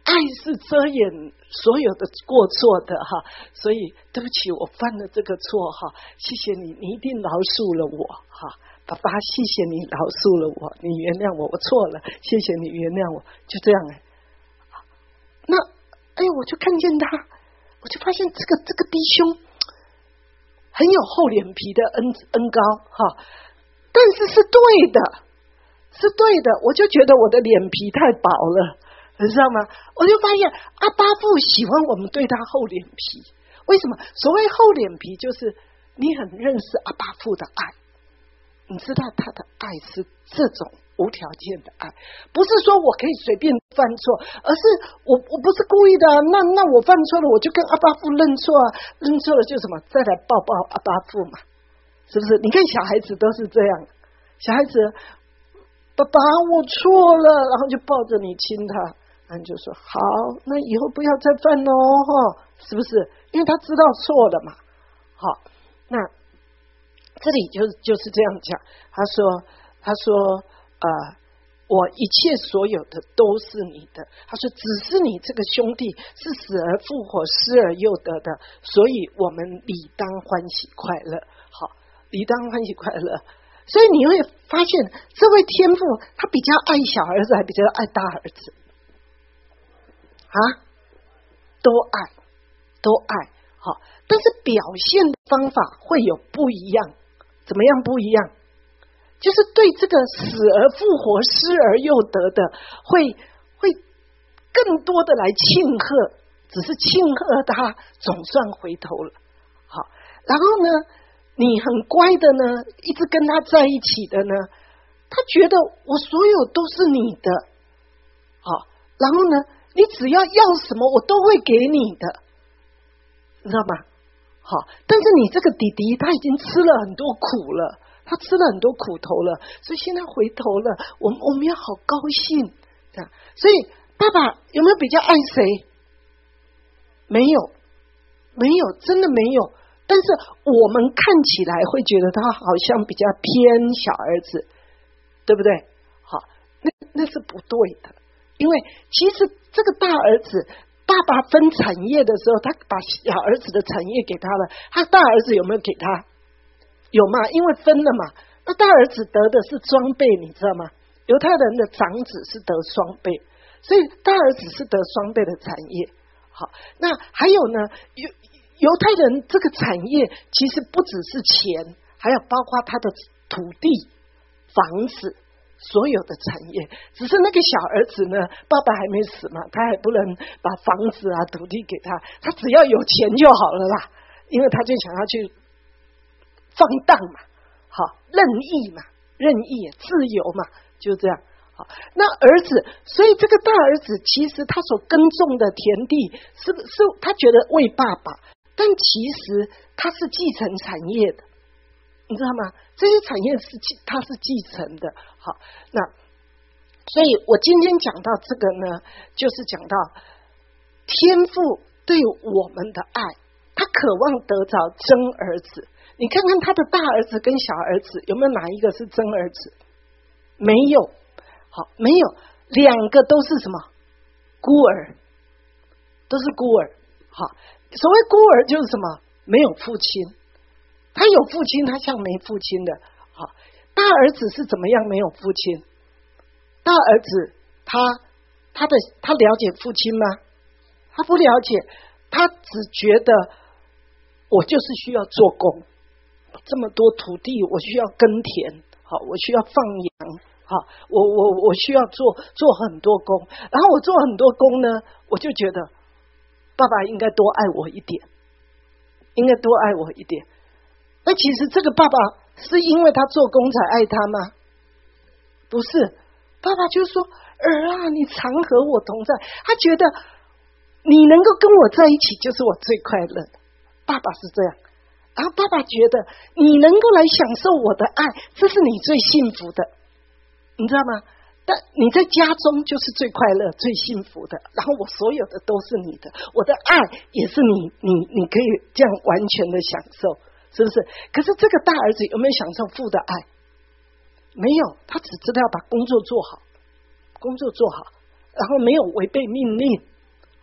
爱是遮掩所有的过错的哈，所以对不起，我犯了这个错哈，谢谢你，你一定饶恕了我哈，爸爸，谢谢你饶恕了我，你原谅我，我错了，谢谢你原谅我，就这样哎。那哎，我就看见他，我就发现这个这个弟兄很有厚脸皮的恩恩高哈，但是是对的，是对的，我就觉得我的脸皮太薄了。你知道吗？我就发现阿爸父喜欢我们对他厚脸皮，为什么？所谓厚脸皮，就是你很认识阿爸父的爱，你知道他的爱是这种无条件的爱，不是说我可以随便犯错，而是我我不是故意的、啊，那那我犯错了，我就跟阿爸父认错啊，认错了就什么，再来抱抱阿爸父嘛，是不是？你看小孩子都是这样，小孩子爸爸我错了，然后就抱着你亲他。他就说好，那以后不要再犯喽，哈，是不是？因为他知道错了嘛。好，那这里就就是这样讲。他说，他说，呃，我一切所有的都是你的。他说，只是你这个兄弟是死而复活、失而又得的，所以我们理当欢喜快乐。好，理当欢喜快乐。所以你会发现，这位天父他比较爱小儿子，还比较爱大儿子。啊，都爱，都爱，好，但是表现方法会有不一样，怎么样不一样？就是对这个死而复活、失而又得的，会会更多的来庆贺，只是庆贺他总算回头了，好，然后呢，你很乖的呢，一直跟他在一起的呢，他觉得我所有都是你的，好，然后呢？你只要要什么，我都会给你的，你知道吗？好，但是你这个弟弟他已经吃了很多苦了，他吃了很多苦头了，所以现在回头了，我们我们要好高兴，这样。所以爸爸有没有比较爱谁？没有，没有，真的没有。但是我们看起来会觉得他好像比较偏小儿子，对不对？好，那那是不对的。因为其实这个大儿子爸爸分产业的时候，他把小儿子的产业给他了，他大儿子有没有给他？有嘛？因为分了嘛。那大儿子得的是双倍，你知道吗？犹太人的长子是得双倍，所以大儿子是得双倍的产业。好，那还有呢，犹犹太人这个产业其实不只是钱，还有包括他的土地、房子。所有的产业，只是那个小儿子呢，爸爸还没死嘛，他还不能把房子啊、土地给他，他只要有钱就好了啦，因为他就想要去放荡嘛，好，任意嘛，任意自由嘛，就这样。好，那儿子，所以这个大儿子其实他所耕种的田地，是是他觉得为爸爸，但其实他是继承产业的。你知道吗？这些产业是它是继承的。好，那所以我今天讲到这个呢，就是讲到天父对我们的爱，他渴望得着真儿子。你看看他的大儿子跟小儿子，有没有哪一个是真儿子？没有。好，没有，两个都是什么？孤儿，都是孤儿。好，所谓孤儿就是什么？没有父亲。他有父亲，他像没父亲的。好，大儿子是怎么样没有父亲？大儿子他他的他了解父亲吗？他不了解，他只觉得我就是需要做工，这么多土地我需要耕田，好，我需要放羊，好，我我我需要做做很多工，然后我做很多工呢，我就觉得爸爸应该多爱我一点，应该多爱我一点。那其实这个爸爸是因为他做工才爱他吗？不是，爸爸就说儿啊，你常和我同在，他觉得你能够跟我在一起就是我最快乐的。爸爸是这样，然后爸爸觉得你能够来享受我的爱，这是你最幸福的，你知道吗？但你在家中就是最快乐最幸福的，然后我所有的都是你的，我的爱也是你你你可以这样完全的享受，是不是？可是这个大儿子有没有享受父的爱？没有，他只知道把工作做好，工作做好，然后没有违背命令，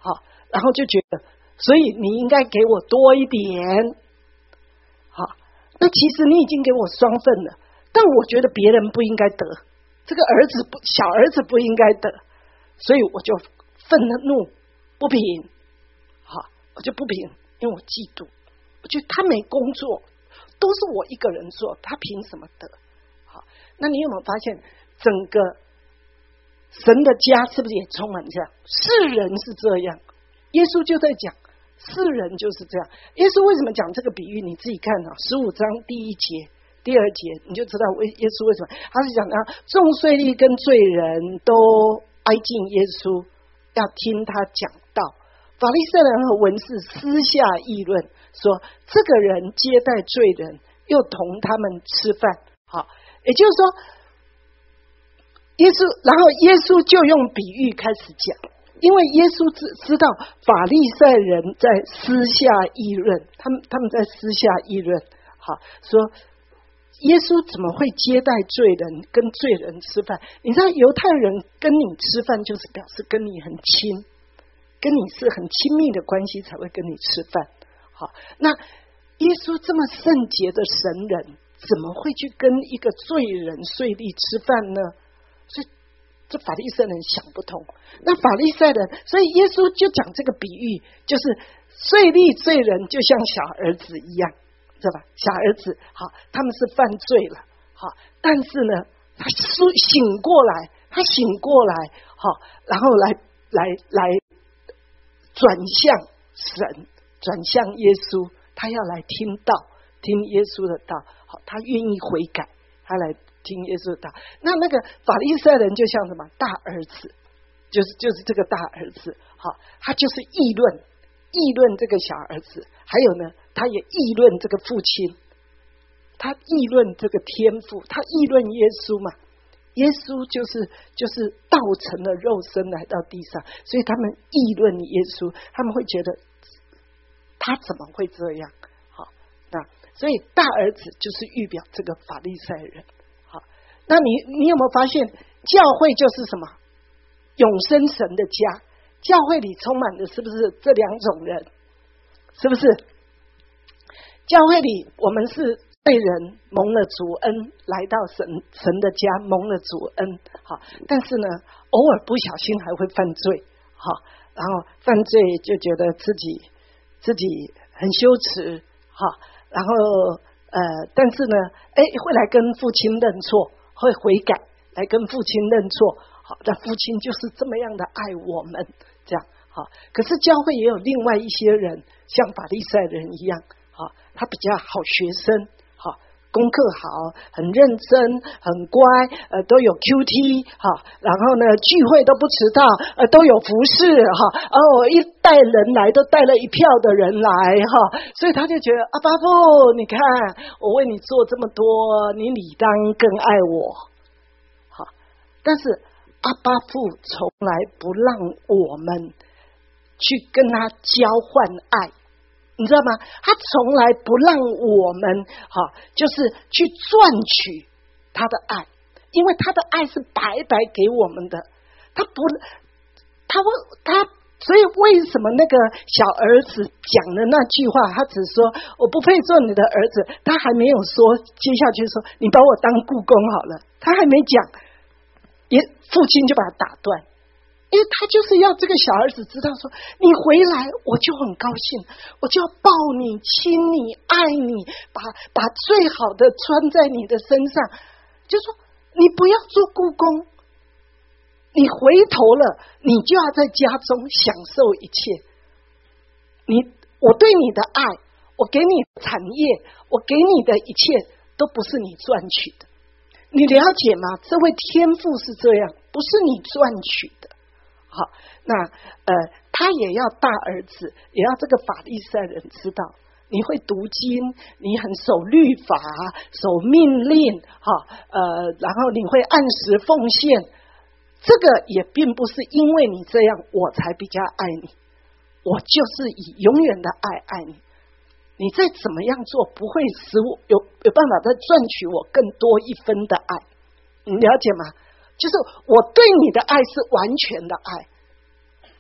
好，然后就觉得，所以你应该给我多一点。好，那其实你已经给我双份了，但我觉得别人不应该得，这个儿子不小儿子不应该得，所以我就愤怒不平。好，我就不平，因为我嫉妒，我觉得他没工作，都是我一个人做，他凭什么得？好，那你有没有发现整个神的家是不是也充满这样？世人是这样，耶稣就在讲世人就是这样。耶稣为什么讲这个比喻？你自己看啊，十五章第一节第二节你就知道为耶稣为什么他是讲到众税吏跟罪人都挨近耶稣，要听他讲道。法利赛人和文士私下议论说，这个人接待罪人，又同他们吃饭。好，也就是说耶稣，然后耶稣就用比喻开始讲，因为耶稣知知道法利赛人在私下议论，他们他们在私下议论，好说耶稣怎么会接待罪人，跟罪人吃饭？你知道犹太人跟你吃饭，就是表示跟你很亲，跟你是很亲密的关系才会跟你吃饭。好，那耶稣这么圣洁的神人，怎么会去跟一个罪人税吏吃饭呢？所以这法利赛人想不通。那法利赛人，所以耶稣就讲这个比喻，就是税吏罪人就像小儿子一样，知道吧？小儿子好，他们是犯罪了，好，但是呢，他醒过来，他醒过来，好，然后来来来转向神，转向耶稣，他要来听道，听耶稣的道，好，他愿意悔改，他来听耶稣的道。那那个法利赛人就像什么大儿子，就是就是这个大儿子，好，他就是议论议论这个小儿子，还有呢，他也议论这个父亲，他议论这个天父，他议论耶稣嘛。耶稣就是就是道成了肉身来到地上，所以他们议论耶稣，他们会觉得他怎么会这样？好，那所以大儿子就是预表这个法利赛人。好，那你你有没有发现，教会就是什么？永生神的家，教会里充满的是不是这两种人？是不是？教会里我们是罪人蒙了主恩，来到神神的家蒙了主恩，好，但是呢，偶尔不小心还会犯罪，好，然后犯罪就觉得自己自己很羞耻，好，然后呃，但是呢，哎，会来跟父亲认错，会悔改，来跟父亲认错，好，那父亲就是这么样的爱我们，这样好。可是教会也有另外一些人，像法利赛人一样，好，他比较好学生。功课好，很认真，很乖，呃，都有 Q T 哈，然后呢，聚会都不迟到，呃，都有服侍哈，哦，一带人来都带了一票的人来哈，所以他就觉得阿爸父，你看我为你做这么多，你理当更爱我，好，但是阿爸父从来不让我们去跟他交换爱。你知道吗？他从来不让我们哈，就是去赚取他的爱，因为他的爱是白白给我们的。他不，他会他，所以为什么那个小儿子讲的那句话，他只说我不配做你的儿子，他还没有说接下去说你把我当雇工好了，他还没讲，也父亲就把他打断。因为他就是要这个小儿子知道说，你回来我就很高兴，我就要抱你、亲你、爱你，把把最好的穿在你的身上。就说你不要做雇工，你回头了，你就要在家中享受一切。你我对你的爱，我给你的产业，我给你的一切都不是你赚取的。你了解吗？这位天父是这样，不是你赚取的。好，那呃，他也要大儿子，也要这个法利赛人知道，你会读经，你很守律法，守命令，哈，呃，然后你会按时奉献，这个也并不是因为你这样我才比较爱你，我就是以永远的爱爱你。你再怎么样做，不会使我有有办法再赚取我更多一分的爱，你了解吗？就是我对你的爱是完全的爱，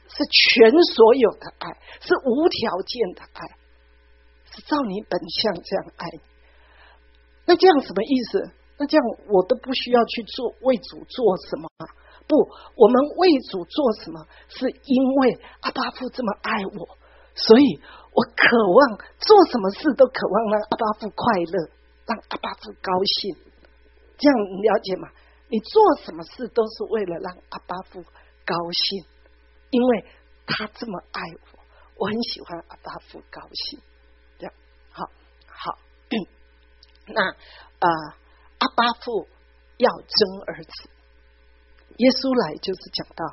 是全所有的爱，是无条件的爱，是照你本相这样爱你。那这样什么意思？那这样我都不需要去做为主做什么啊？不，我们为主做什么？是因为阿爸父这么爱我，所以我渴望做什么事都渴望让阿爸父快乐，让阿爸父高兴。这样你了解吗？你做什么事都是为了让阿爸父高兴，因为他这么爱我，我很喜欢阿爸父高兴。这样，好，好，那呃，阿爸父要争儿子。耶稣来就是讲到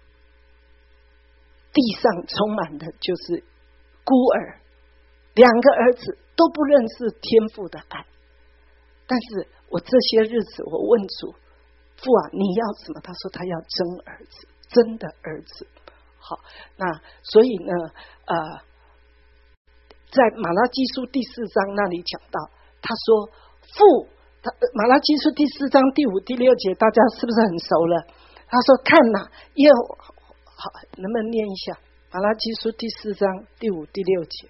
地上充满的就是孤儿，两个儿子都不认识天父的爱。但是我这些日子我问主父啊，你要什么？他说他要真儿子，真的儿子。好，那所以呢呃，在马拉基书第四章那里讲到，他说父，马拉基书第四章第五第六节大家是不是很熟了？他说看哪，耶和好，能不能念一下马拉基书第四章第五第六节？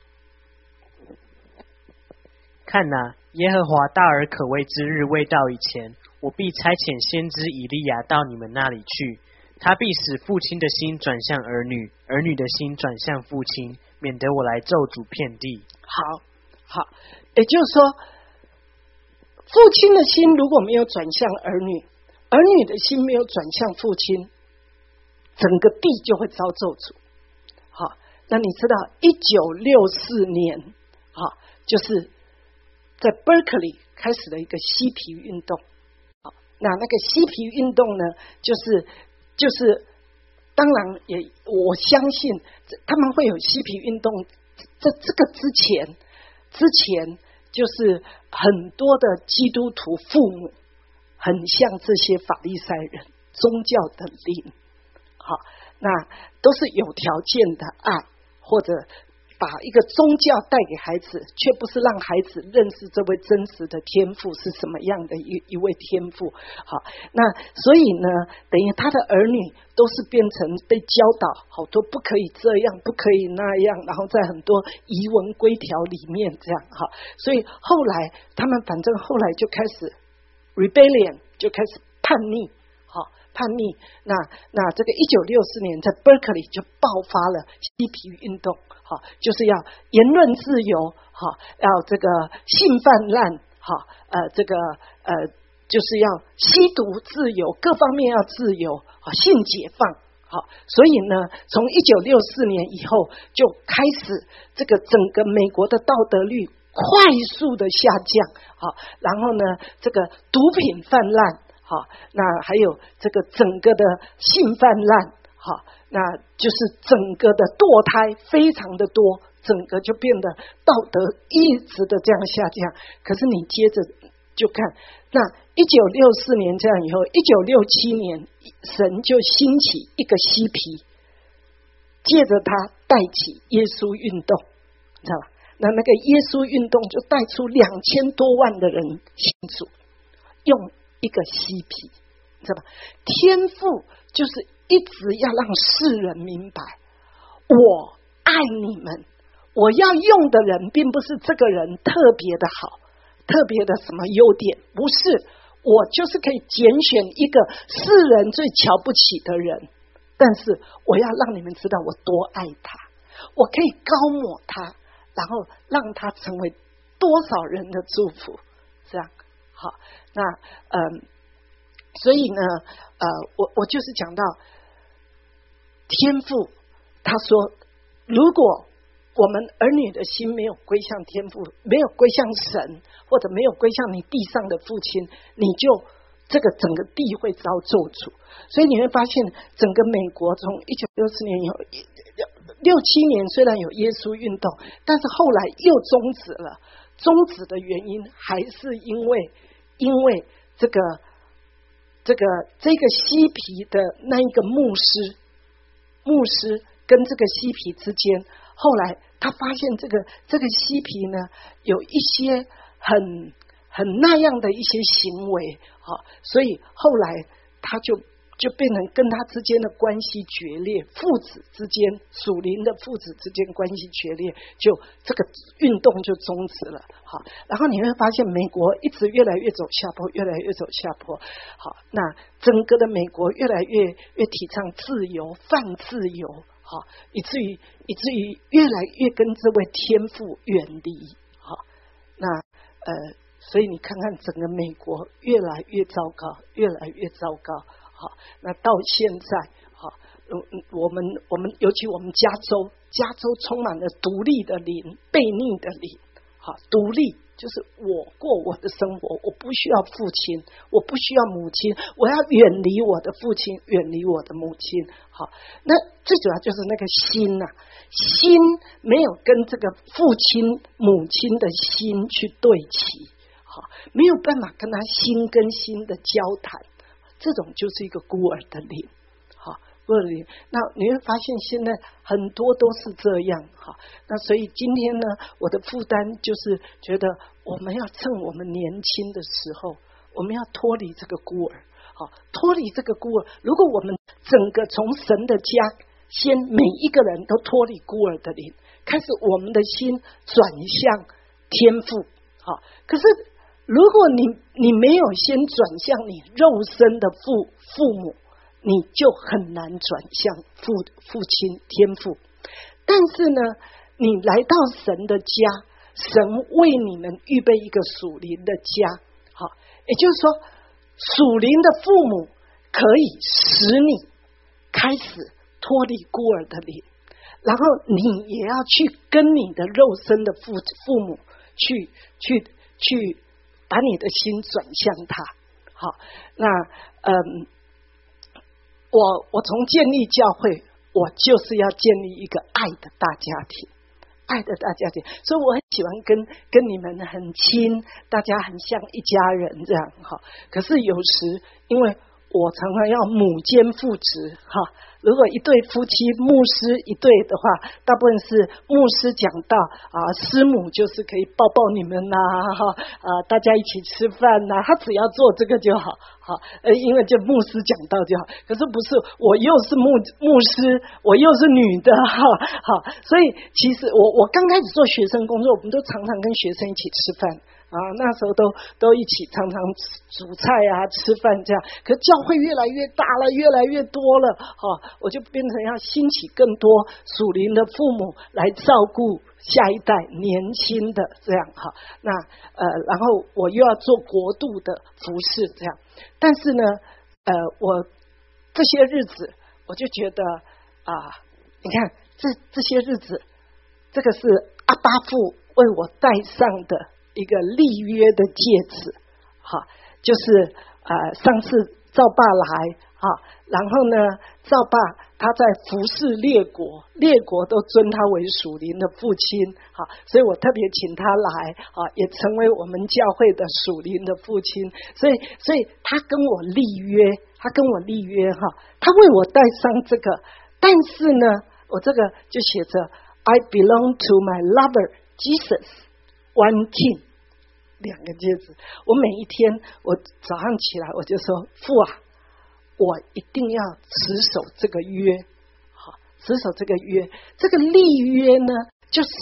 看哪，耶和华大而可畏之日未到以前，我必差遣先知以利亚到你们那里去，他必使父亲的心转向儿女，儿女的心转向父亲，免得我来咒诅遍地。 好，好，也就是说父亲的心如果没有转向儿女，儿女的心没有转向父亲，整个地就会遭咒诅。好，那你知道一九六四年好，就是在 Berkeley 开始了一个嬉皮运动。好，那那个嬉皮运动呢，就是就是当然也我相信他们会有嬉皮运动，在这个之前之前就是很多的基督徒父母很像这些法利赛人，宗教的灵。好，那都是有条件的爱，或者把一个宗教带给孩子，却不是让孩子认识这位真实的天父是什么样的一一位天父。好，那所以呢，等于他的儿女都是变成被教导好多不可以这样，不可以那样，然后在很多遗文规条里面这样。好，所以后来他们反正后来就开始 rebellion， 就开始叛逆。好，叛逆。那那这个一九六四年在 Berkeley 就爆发了嬉皮运动。好，就是要言论自由，好，要这个性泛滥，好，呃，这个呃，就是要吸毒自由，各方面要自由，好，性解放，好，所以呢，从一九六四年以后就开始这个整个美国的道德率快速的下降，好，然后呢，这个毒品泛滥，好，那还有这个整个的性泛滥，好，那就是整个的堕胎非常的多，整个就变得道德一直的这样下降。可是你接着就看，那一九六四年这样以后，一九六七年神就兴起一个嬉皮，借着他带起耶稣运动，知道吧？那那个耶稣运动就带出两千多万的人信主，用一个嬉皮，知道吧？天父就是一直要让世人明白，我爱你们，我要用的人并不是这个人特别的好，特别的什么优点，不是，我就是可以拣选一个世人最瞧不起的人，但是我要让你们知道我多爱他，我可以高抹他，然后让他成为多少人的祝福，这样好。那嗯，所以呢，呃，我我就是讲到天父，他说，如果我们儿女的心没有归向天父，没有归向神，或者没有归向你地上的父亲，你就这个整个地会遭咒诅。所以你会发现，整个美国从一九六四年以后，六七年虽然有耶稣运动，但是后来又终止了。终止的原因还是因为，因为这个这个这个嬉皮的那一个牧师。牧师跟这个嬉皮之间，后来他发现这个这个嬉皮呢，有一些很很那样的一些行为，好，所以后来他就就变成跟他之间的关系决裂，父子之间属灵的父子之间关系决裂，就这个运动就终止了。好，然后你会发现美国一直越来越走下坡，越来越走下坡。好，那整个的美国越来越越提倡自由、泛自由，好，以至于以至于越来越跟这位天父远离。好，那呃，所以你看看整个美国越来越糟糕，越来越糟糕。好，那到现在，好，我们我们尤其我们加州，加州充满了独立的灵、悖逆的灵。好，独立就是我过我的生活，我不需要父亲，我不需要母亲，我要远离我的父亲，远离我的母亲。好，那最主要就是那个心呐、啊，心没有跟这个父亲、母亲的心去对齐，好，没有办法跟他心跟心的交谈。这种就是一个孤儿的灵，好，孤儿的灵。那你会发现现在很多都是这样，好，那所以今天呢，我的负担就是觉得我们要趁我们年轻的时候，我们要脱离这个孤儿，好，脱离这个孤儿。如果我们整个从神的家，先每一个人都脱离孤儿的灵，开始我们的心转向天父，好，可是。如果你你没有先转向你肉身的父父母，你就很难转向父父亲天父。但是呢，你来到神的家，神为你们预备一个属灵的家，好，也就是说，属灵的父母可以使你开始脱离孤儿的灵，然后你也要去跟你的肉身的父父母去去去。把你的心转向他，好，那嗯，我我从建立教会，我就是要建立一个爱的大家庭，爱的大家庭，所以我很喜欢跟跟你们很亲，大家很像一家人这样哈。可是有时因为我常常要母兼父职哈。如果一对夫妻牧师一对的话，大部分是牧师讲道啊，师母就是可以抱抱你们呐、啊，哈啊，大家一起吃饭呐、啊，他只要做这个就好，好，呃，因为就牧师讲道就好。可是不是我又是牧牧师，我又是女的，哈，好，所以其实我我刚开始做学生工作，我们都常常跟学生一起吃饭。啊，那时候都都一起常常煮菜啊，吃饭这样。可教会越来越大了，越来越多了，哈、哦，我就变成要兴起更多属灵的父母来照顾下一代年轻的这样哈。那呃，然后我又要做国度的服事这样。但是呢，呃，我这些日子我就觉得啊，你看这这些日子，这个是阿爸父为我戴上的。一个立约的戒指，哈，就是呃上次赵爸来哈，然后呢赵爸他在服侍列国，列国都尊他为属灵的父亲，哈，所以我特别请他来啊，也成为我们教会的属灵的父亲，所以所以他跟我立约，他跟我立约哈，他为我戴上这个，但是呢，我这个就写着 I belong to my lover Jesus one king。两个戒指，我每一天我早上起来我就说父啊，我一定要持守这个约，好，持守这个约，这个立约呢，就使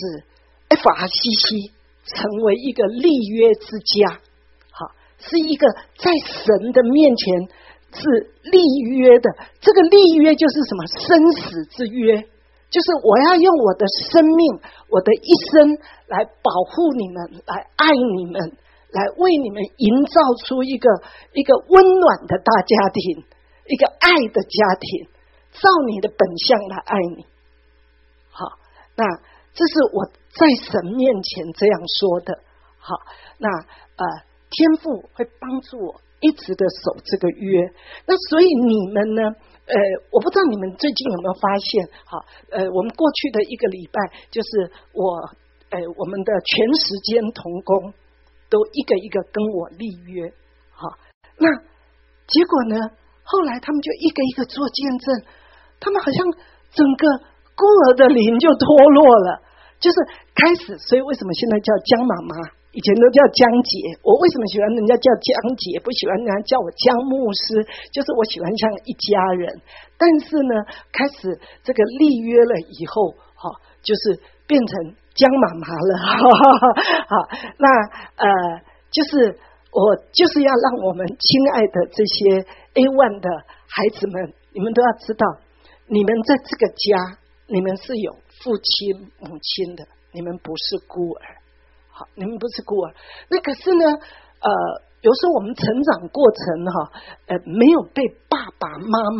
F R C C 成为一个立约之家，好，是一个在神的面前是立约的，这个立约就是什么生死之约。就是我要用我的生命，我的一生来保护你们，来爱你们，来为你们营造出一个一个温暖的大家庭，一个爱的家庭，照你的本相来爱你。好，那这是我在神面前这样说的。好，那呃，天父会帮助我一直的守这个约。那所以你们呢？呃，我不知道你们最近有没有发现，好，呃，我们过去的一个礼拜，就是我，呃，我们的全时间同工都一个一个跟我立约，好，那结果呢，后来他们就一个一个做见证，他们好像整个孤儿的灵就脱落了，就是开始，所以为什么现在叫江妈妈以前都叫江姐，我为什么喜欢人家叫江姐，不喜欢人家叫我江牧师？就是我喜欢像一家人。但是呢，开始这个立约了以后，哈、哦，就是变成江妈妈了。好，那呃，就是我就是要让我们亲爱的这些 A 一 的孩子们，你们都要知道，你们在这个家，你们是有父亲母亲的，你们不是孤儿。好，你们不是孤儿。那可是呢，呃，有时候我们成长过程哈，呃，没有被爸爸妈妈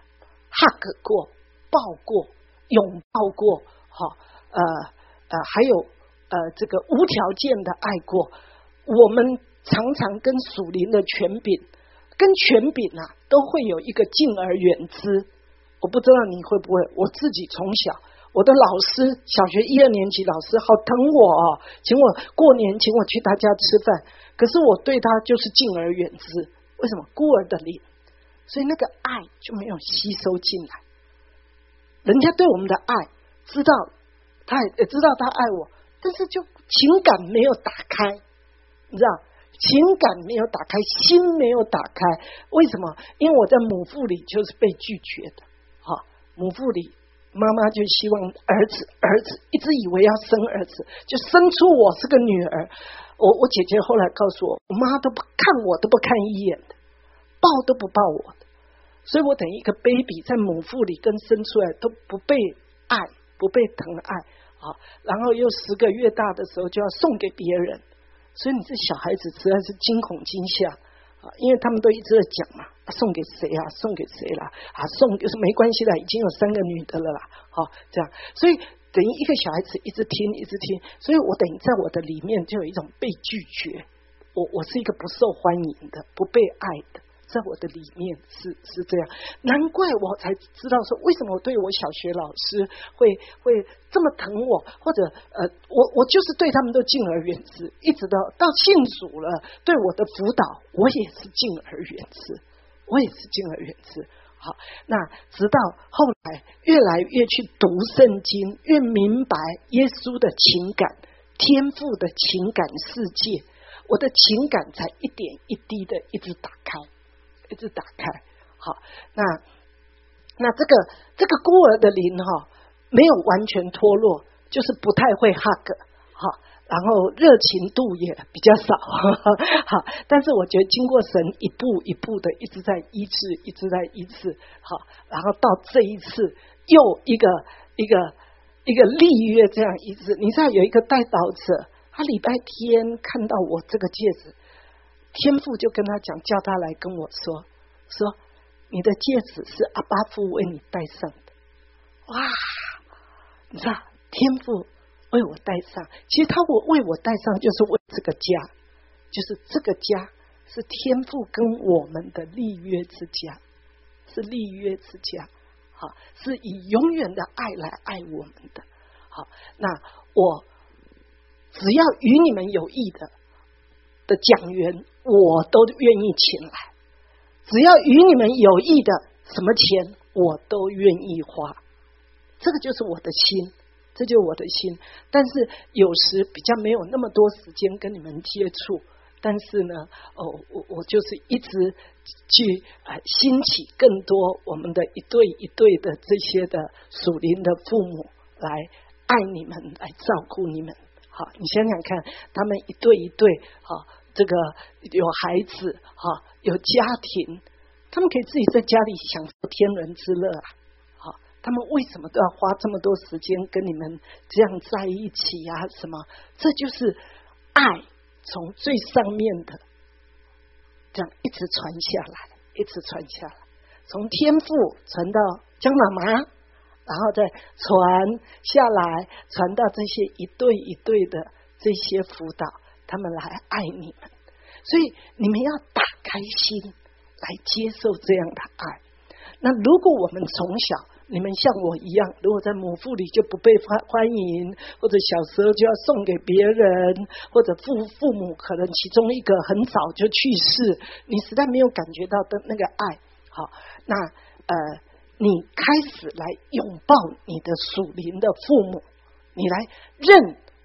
hug 过、抱过、拥抱过，哈，呃呃，还有呃这个无条件的爱过。我们常常跟属灵的权柄，跟权柄啊，都会有一个敬而远之。我不知道你会不会，我自己从小。我的老师，小学一二年级老师好疼我哦，请我过年请我去他家吃饭，可是我对他就是敬而远之。为什么？孤儿的灵，所以那个爱就没有吸收进来。人家对我们的爱，知道他也知道他爱我，但是就情感没有打开，你知道，情感没有打开，心没有打开。为什么？因为我在母腹里就是被拒绝的，好，母腹里。妈妈就希望儿子，儿子一直以为要生儿子，就生出我是个女儿。我我姐姐后来告诉我，我妈都不看我，都不看一眼的，抱都不抱我的。所以我等于一个 baby 在母腹里跟生出来都不被爱，不被疼爱啊。然后又十个月大的时候就要送给别人，所以你这小孩子实在是惊恐惊吓。因为他们都一直在讲嘛，送给谁啊？送给谁啦？啊，送就是没关系啦，已经有三个女的了啦，好、哦，这样，所以等于一个小孩子一直听，一直听，所以我等于在我的里面就有一种被拒绝，我我是一个不受欢迎的，不被爱的，在我的里面是是这样，难怪我才知道说，为什么我对我小学老师会会这么疼我，或者呃，我我就是对他们都敬而远之，一直到到信主了，对我的辅导，我也是敬而远之，我也是敬而远之。好，那直到后来越来越去读圣经，越明白耶稣的情感、天父的情感世界，我的情感才一点一滴的一直打开。一直打开，好，那那这个这个孤儿的灵哈，没有完全脱落，就是不太会 hug， 好，然后热情度也比较少，好，但是我觉得经过神一步一步的一直在医治，一直在医治，好，然后到这一次又一个一个一个立约这样医治。你知道有一个代祷者，他礼拜天看到我这个戒指。天父就跟他讲，叫他来跟我说，说你的戒指是阿爸父为你戴上的。哇，你知道天父为我戴上，其实他我为我戴上就是为这个家，就是这个家是天父跟我们的立约之家，是立约之家，好，是以永远的爱来爱我们的。好，那我只要与你们有益的的讲员，我都愿意请来，只要与你们有益的什么钱我都愿意花，这个就是我的心，这就是我的心。但是有时比较没有那么多时间跟你们接触，但是呢，哦，我我就是一直去呃兴起更多我们的一对一对的这些的属灵的父母来爱你们，来照顾你们。好，你想想看，他们一对一对，好，这个有孩子，好，有家庭，他们可以自己在家里享受天伦之乐啊。好，他们为什么都要花这么多时间跟你们这样在一起啊？什么？这就是爱从最上面的这样一直传下来，一直传下来，从天父传到江妈妈。然后再传下来，传到这些一对一对的这些辅导，他们来爱你们。所以你们要打开心来接受这样的爱。那如果我们从小你们像我一样，如果在母腹里就不被欢迎，或者小时候就要送给别人，或者父父母可能其中一个很早就去世，你实在没有感觉到的那个爱。好，那呃。你开始来拥抱你的属灵的父母，你来认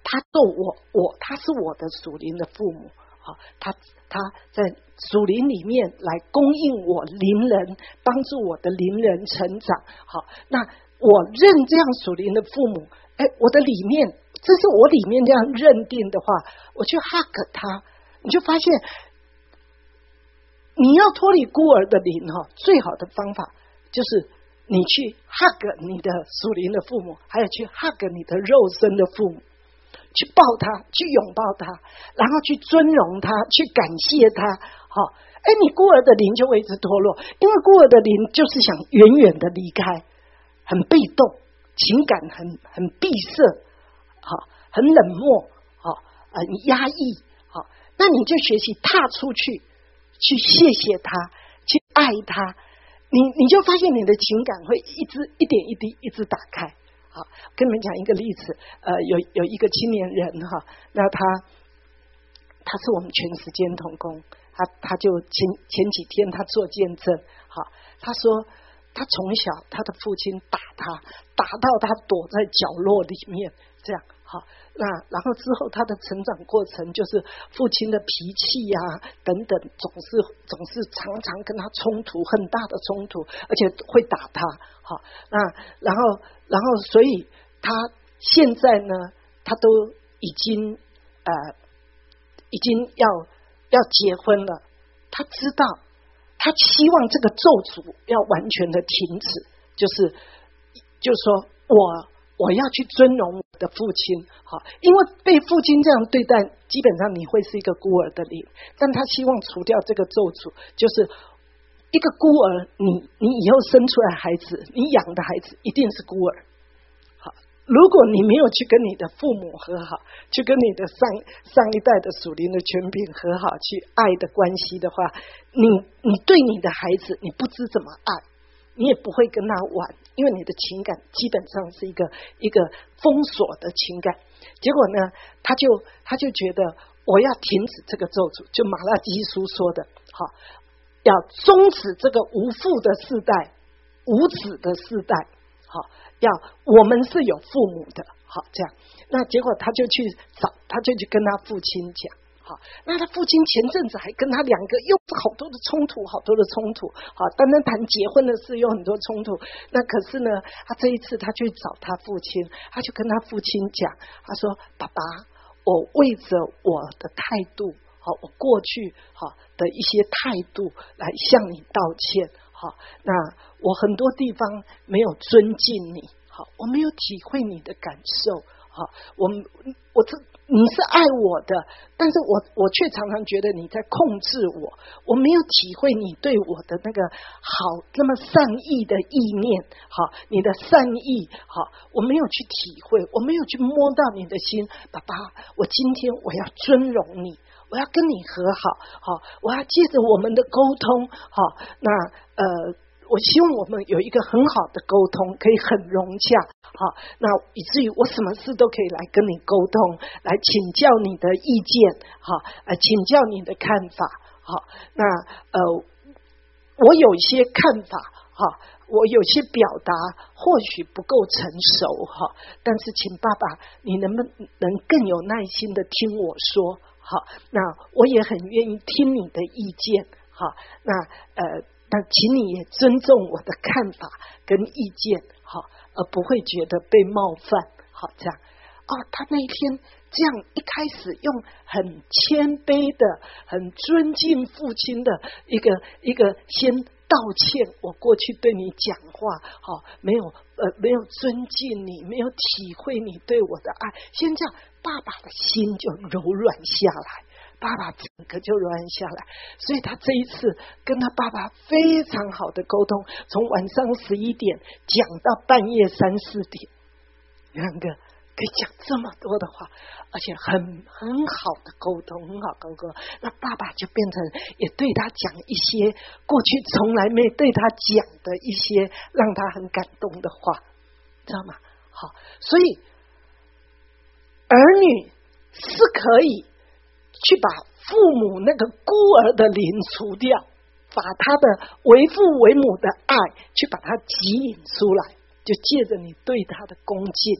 他做我我他是我的属灵的父母，好，他他在属灵里面来供应我灵人，帮助我的灵人成长。好，那我认这样属灵的父母，哎，我的里面，这是我里面这样认定的话，我去 hug 他，你就发现你要脱离孤儿的灵哈，最好的方法就是你去 hug 你的属灵的父母，还有去 hug 你的肉身的父母，去抱他，去拥抱他，然后去尊荣他，去感谢他。好，哎，你孤儿的灵就会一直脱落，因为孤儿的灵就是想远远的离开，很被动，情感很很闭塞，好，很冷漠，好，很压抑，好，那你就学习踏出去，去谢谢他，去爱他，你你就发现你的情感会一直一点一滴一直打开。好，跟你们讲一个例子，呃，有有一个青年人哈，那他他是我们全时间同工，他他就前前几天他做见证，好，他说他从小他的父亲打他，打到他躲在角落里面，这样好，那然后之后他的成长过程就是父亲的脾气呀、啊、等等，总是总是常常跟他冲突，很大的冲突，而且会打他。好，那然后然后所以他现在呢，他都已经呃已经要要结婚了，他知道他希望这个咒诅要完全的停止，就是就是说我我要去尊荣我的父亲，好，因为被父亲这样对待，基本上你会是一个孤儿的灵，但他希望除掉这个咒诅，就是一个孤儿，你你以后生出来孩子，你养的孩子一定是孤儿。好，如果你没有去跟你的父母和好，去跟你的上上一代的属灵的权柄和好，去爱的关系的话，你你对你的孩子，你不知怎么爱，你也不会跟他玩，因为你的情感基本上是一个一个封锁的情感。结果呢，他就他就觉得我要停止这个咒诅，就马拉基书说的，好，要终止这个无父的世代，无子的世代，好，要我们是有父母的，好，这样。那结果他就去找，他就去跟他父亲讲。好，那他父亲前阵子还跟他两个又好多的冲突，好多的冲突。好，单单谈结婚的事有很多冲突。那可是呢，他这一次他去找他父亲，他就跟他父亲讲，他说：“爸爸，我为着我的态度，好，我过去好的一些态度来向你道歉。好，那我很多地方没有尊敬你，好，我没有体会你的感受。好，我我这。”你是爱我的，但是我我却常常觉得你在控制我，我没有体会你对我的那个好，那么善意的意念，好，你的善意，好，我没有去体会，我没有去摸到你的心，爸爸，我今天我要尊荣你，我要跟你和好，好，我要借着我们的沟通，好，那呃。我希望我们有一个很好的沟通，可以很融洽，好，那以至于我什么事都可以来跟你沟通，来请教你的意见，好，呃，请教你的看法，好，那呃，我有一些看法，哈，我有些表达或许不够成熟，哈，但是请爸爸，你能不能更有耐心的听我说，好，那我也很愿意听你的意见，好，那呃。那请你也尊重我的看法跟意见，好，而不会觉得被冒犯，好，这样。哦，他那一天这样一开始用很谦卑的、很尊敬父亲的一个一个先道歉，我过去对你讲话，好，没有呃没有尊敬你，没有体会你对我的爱，先这样，爸爸的心就柔软下来。爸爸整个就软下来，所以他这一次跟他爸爸非常好的沟通，从晚上十一点讲到半夜三四点，两个可以讲这么多的话，而且很很好的沟通，很好沟通。那爸爸就变成也对他讲一些过去从来没对他讲的一些让他很感动的话，知道吗？好，所以儿女是可以去把父母那个孤儿的灵除掉，把他的为父为母的爱去把它吸引出来，就借着你对他的恭敬，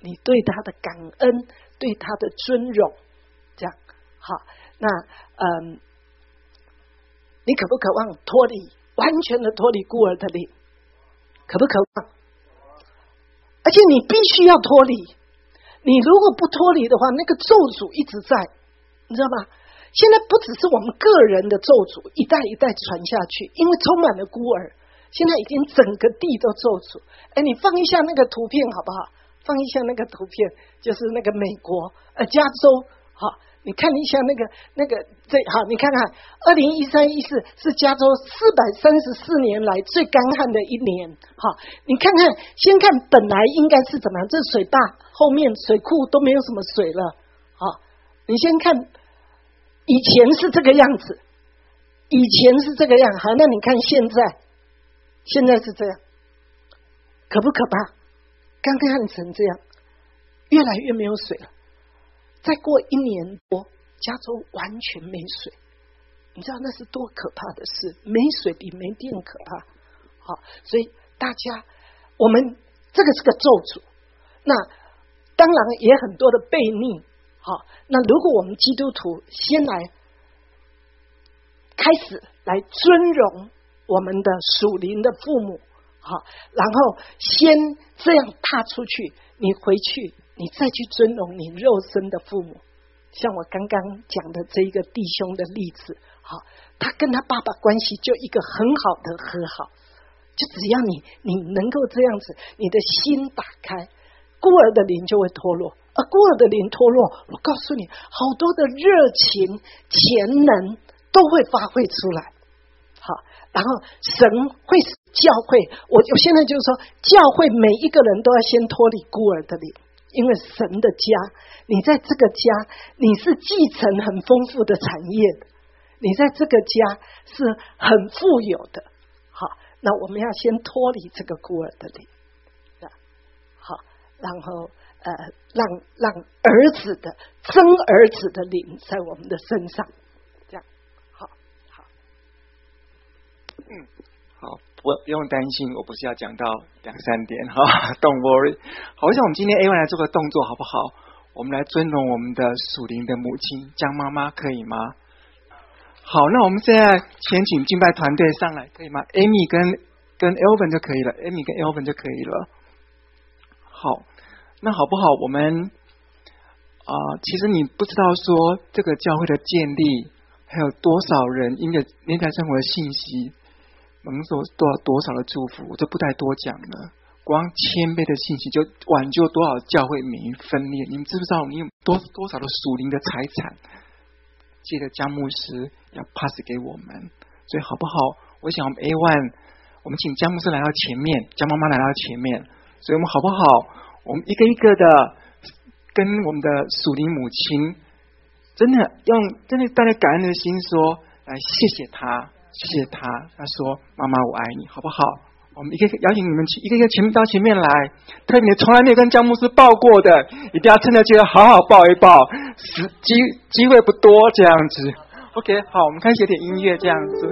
你对他的感恩，对他的尊荣，这样好。那嗯，你渴不渴望脱离，完全的脱离孤儿的灵？可不渴望？而且你必须要脱离。你如果不脱离的话，那个咒诅一直在，你知道吗？现在不只是我们个人的咒诅，一代一代传下去，因为充满了孤儿，现在已经整个地都咒诅。哎，你放一下那个图片好不好？放一下那个图片，就是那个美国呃加州，好。你看一下那个那个这好，你看看二零一三一四是加州四百三十四年来最干旱的一年。好，你看看，先看本来应该是怎么样，这水坝后面水库都没有什么水了。好，你先看，以前是这个样子，以前是这个样。好，那你看现在，现在是这样，可不可怕？刚刚旱成这样，越来越没有水了。再过一年多，加州完全没水，你知道那是多可怕的事？没水比没电可怕。好，所以大家，我们这个是个咒诅。那当然也很多的悖逆。好，那如果我们基督徒先来开始来尊荣我们的属灵的父母，好，然后先这样踏出去，你回去。你再去尊荣你肉身的父母，像我刚刚讲的这一个弟兄的例子，好，他跟他爸爸关系就一个很好的和好，就只要你你能够这样子，你的心打开，孤儿的灵就会脱落，而孤儿的灵脱落，我告诉你，好多的热情潜能都会发挥出来。好，然后神会使教会，我我现在就是说，教会每一个人都要先脱离孤儿的灵。因为神的家，你在这个家，你是继承很丰富的产业的，你在这个家是很富有的。好，那我们要先脱离这个孤儿的灵，好，然后呃，让让儿子的真儿子的灵在我们的身上，这样，好，好， 嗯。好，不不用担心，我不是要讲到两三点哈 ，Don't worry。好，我想我们今天 A 一 来做个动作好不好？我们来尊荣我们的属灵的母亲江妈妈，可以吗？好，那我们现在先请敬拜团队上来，可以吗 ？Amy 跟跟 Elvin 就可以了 ，Amy 跟 Elvin 就可以了。好，那好不好？我们啊、呃，其实你不知道说这个教会的建立，还有多少人因着连台生活的信息。蒙受多少多少的祝福，我就不再多讲了。光谦卑的信息就挽救多少教会免于分裂。你们知不知道你有多多少的属灵的财产，借着江牧师要 pass 给我们？所以好不好？我想我们 A 一，我们请江牧师来到前面，江妈妈来到前面。所以我们好不好？我们一个一个的跟我们的属灵母亲，真的用真的带着感恩的心说，来谢谢她。谢谢他，他说：“妈妈，我爱你，好不好？”我们一个邀请你们去，一个一个前面到前面来。特别你从来没有跟江牧师抱过的，一定要趁着机会好好抱一抱，时机机会不多，这样子。OK， 好，我们开始有点音乐，这样子。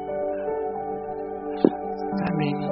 赞美你。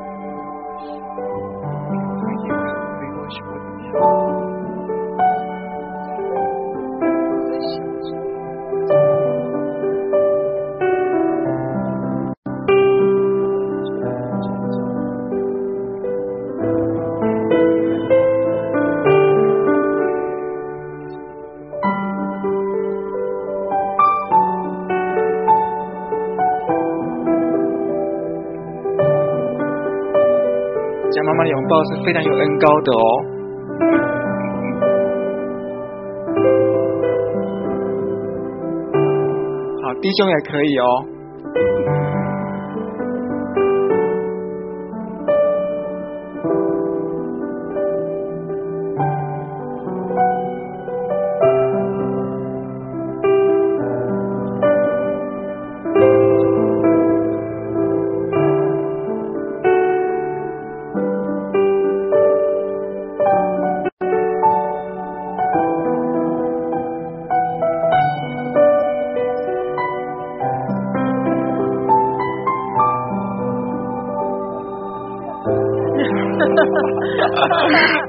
妈妈的拥抱是非常有恩膏的哦。好，弟兄也可以哦。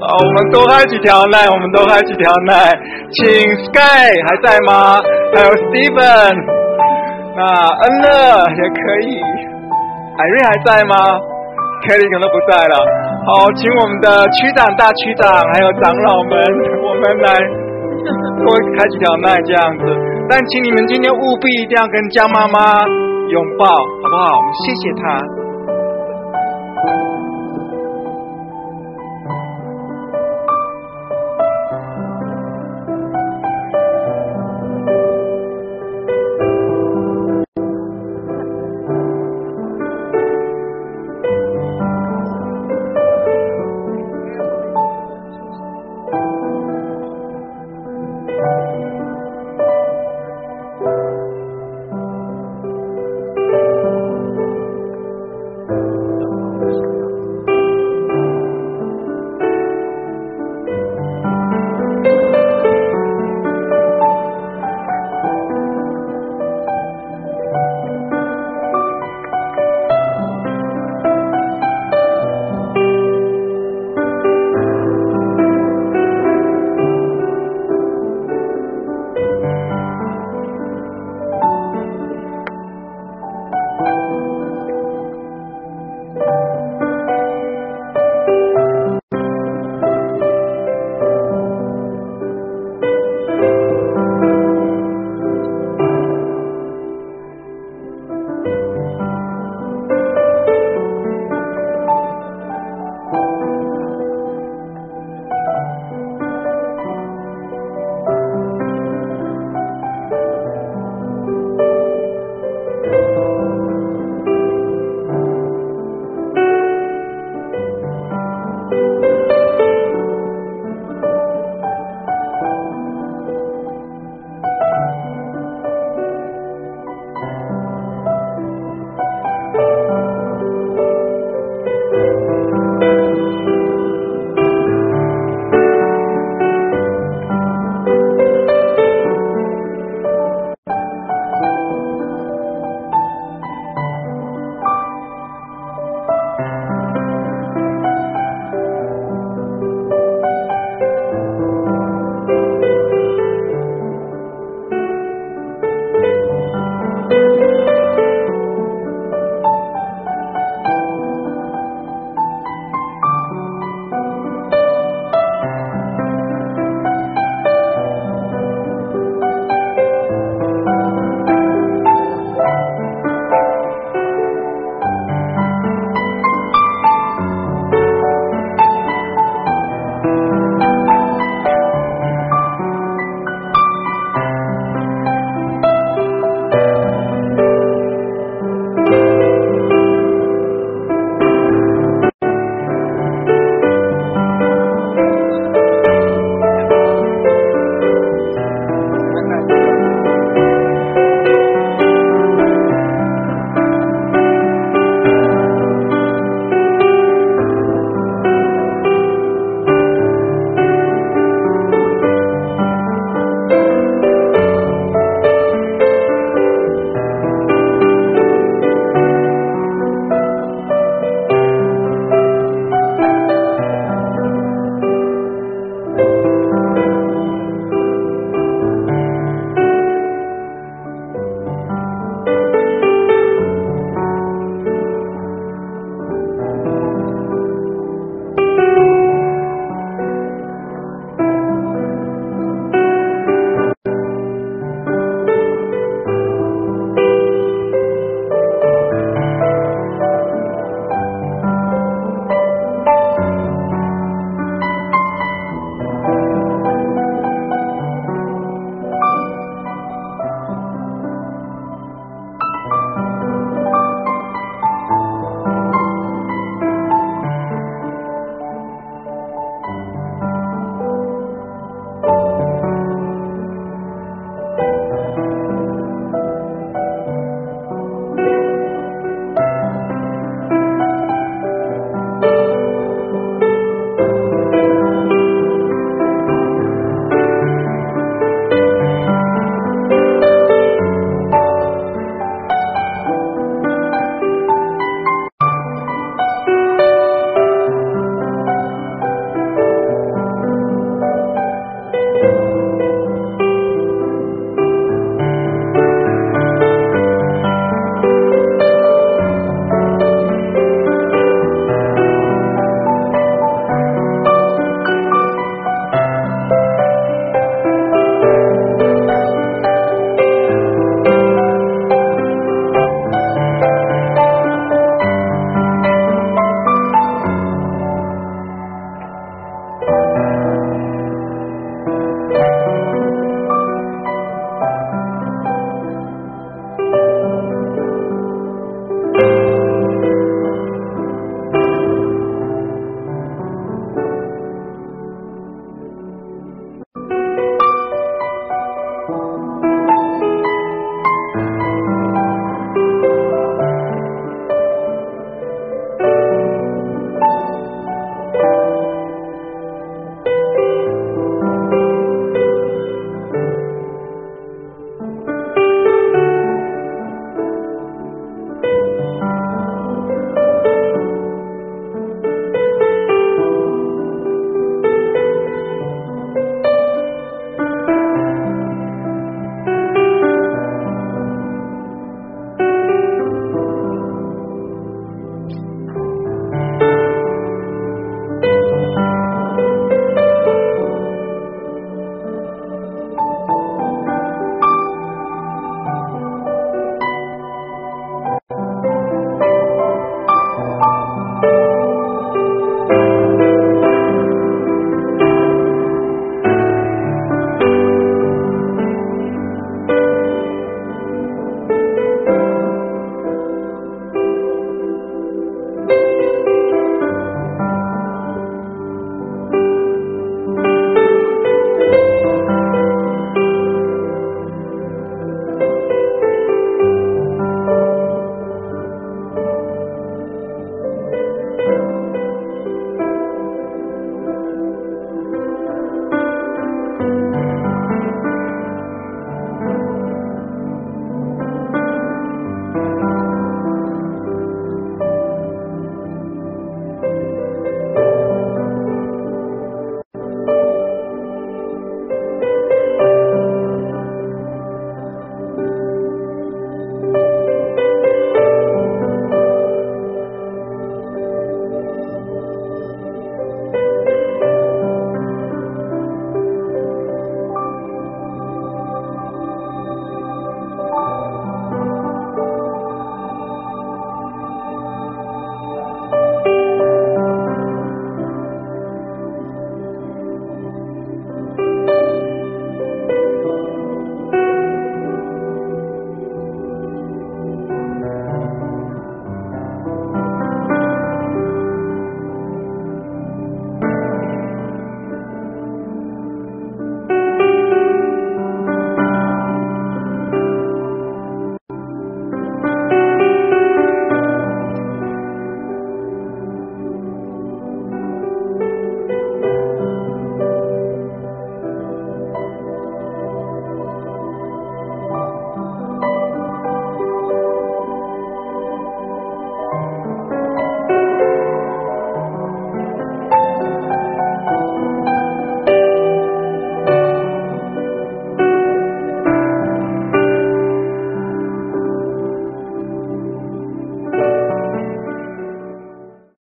好，我们多开几条奈，我们多开几条奈，请 Sky 还在吗？还有 Steven， 那恩乐也可以，艾瑞还在吗？ Kelly 可能不在了。好，请我们的区长、大区长还有长老们，我们来多开几条奈这样子。但请你们今天务必一定要跟江妈妈拥抱，好不好？谢谢她。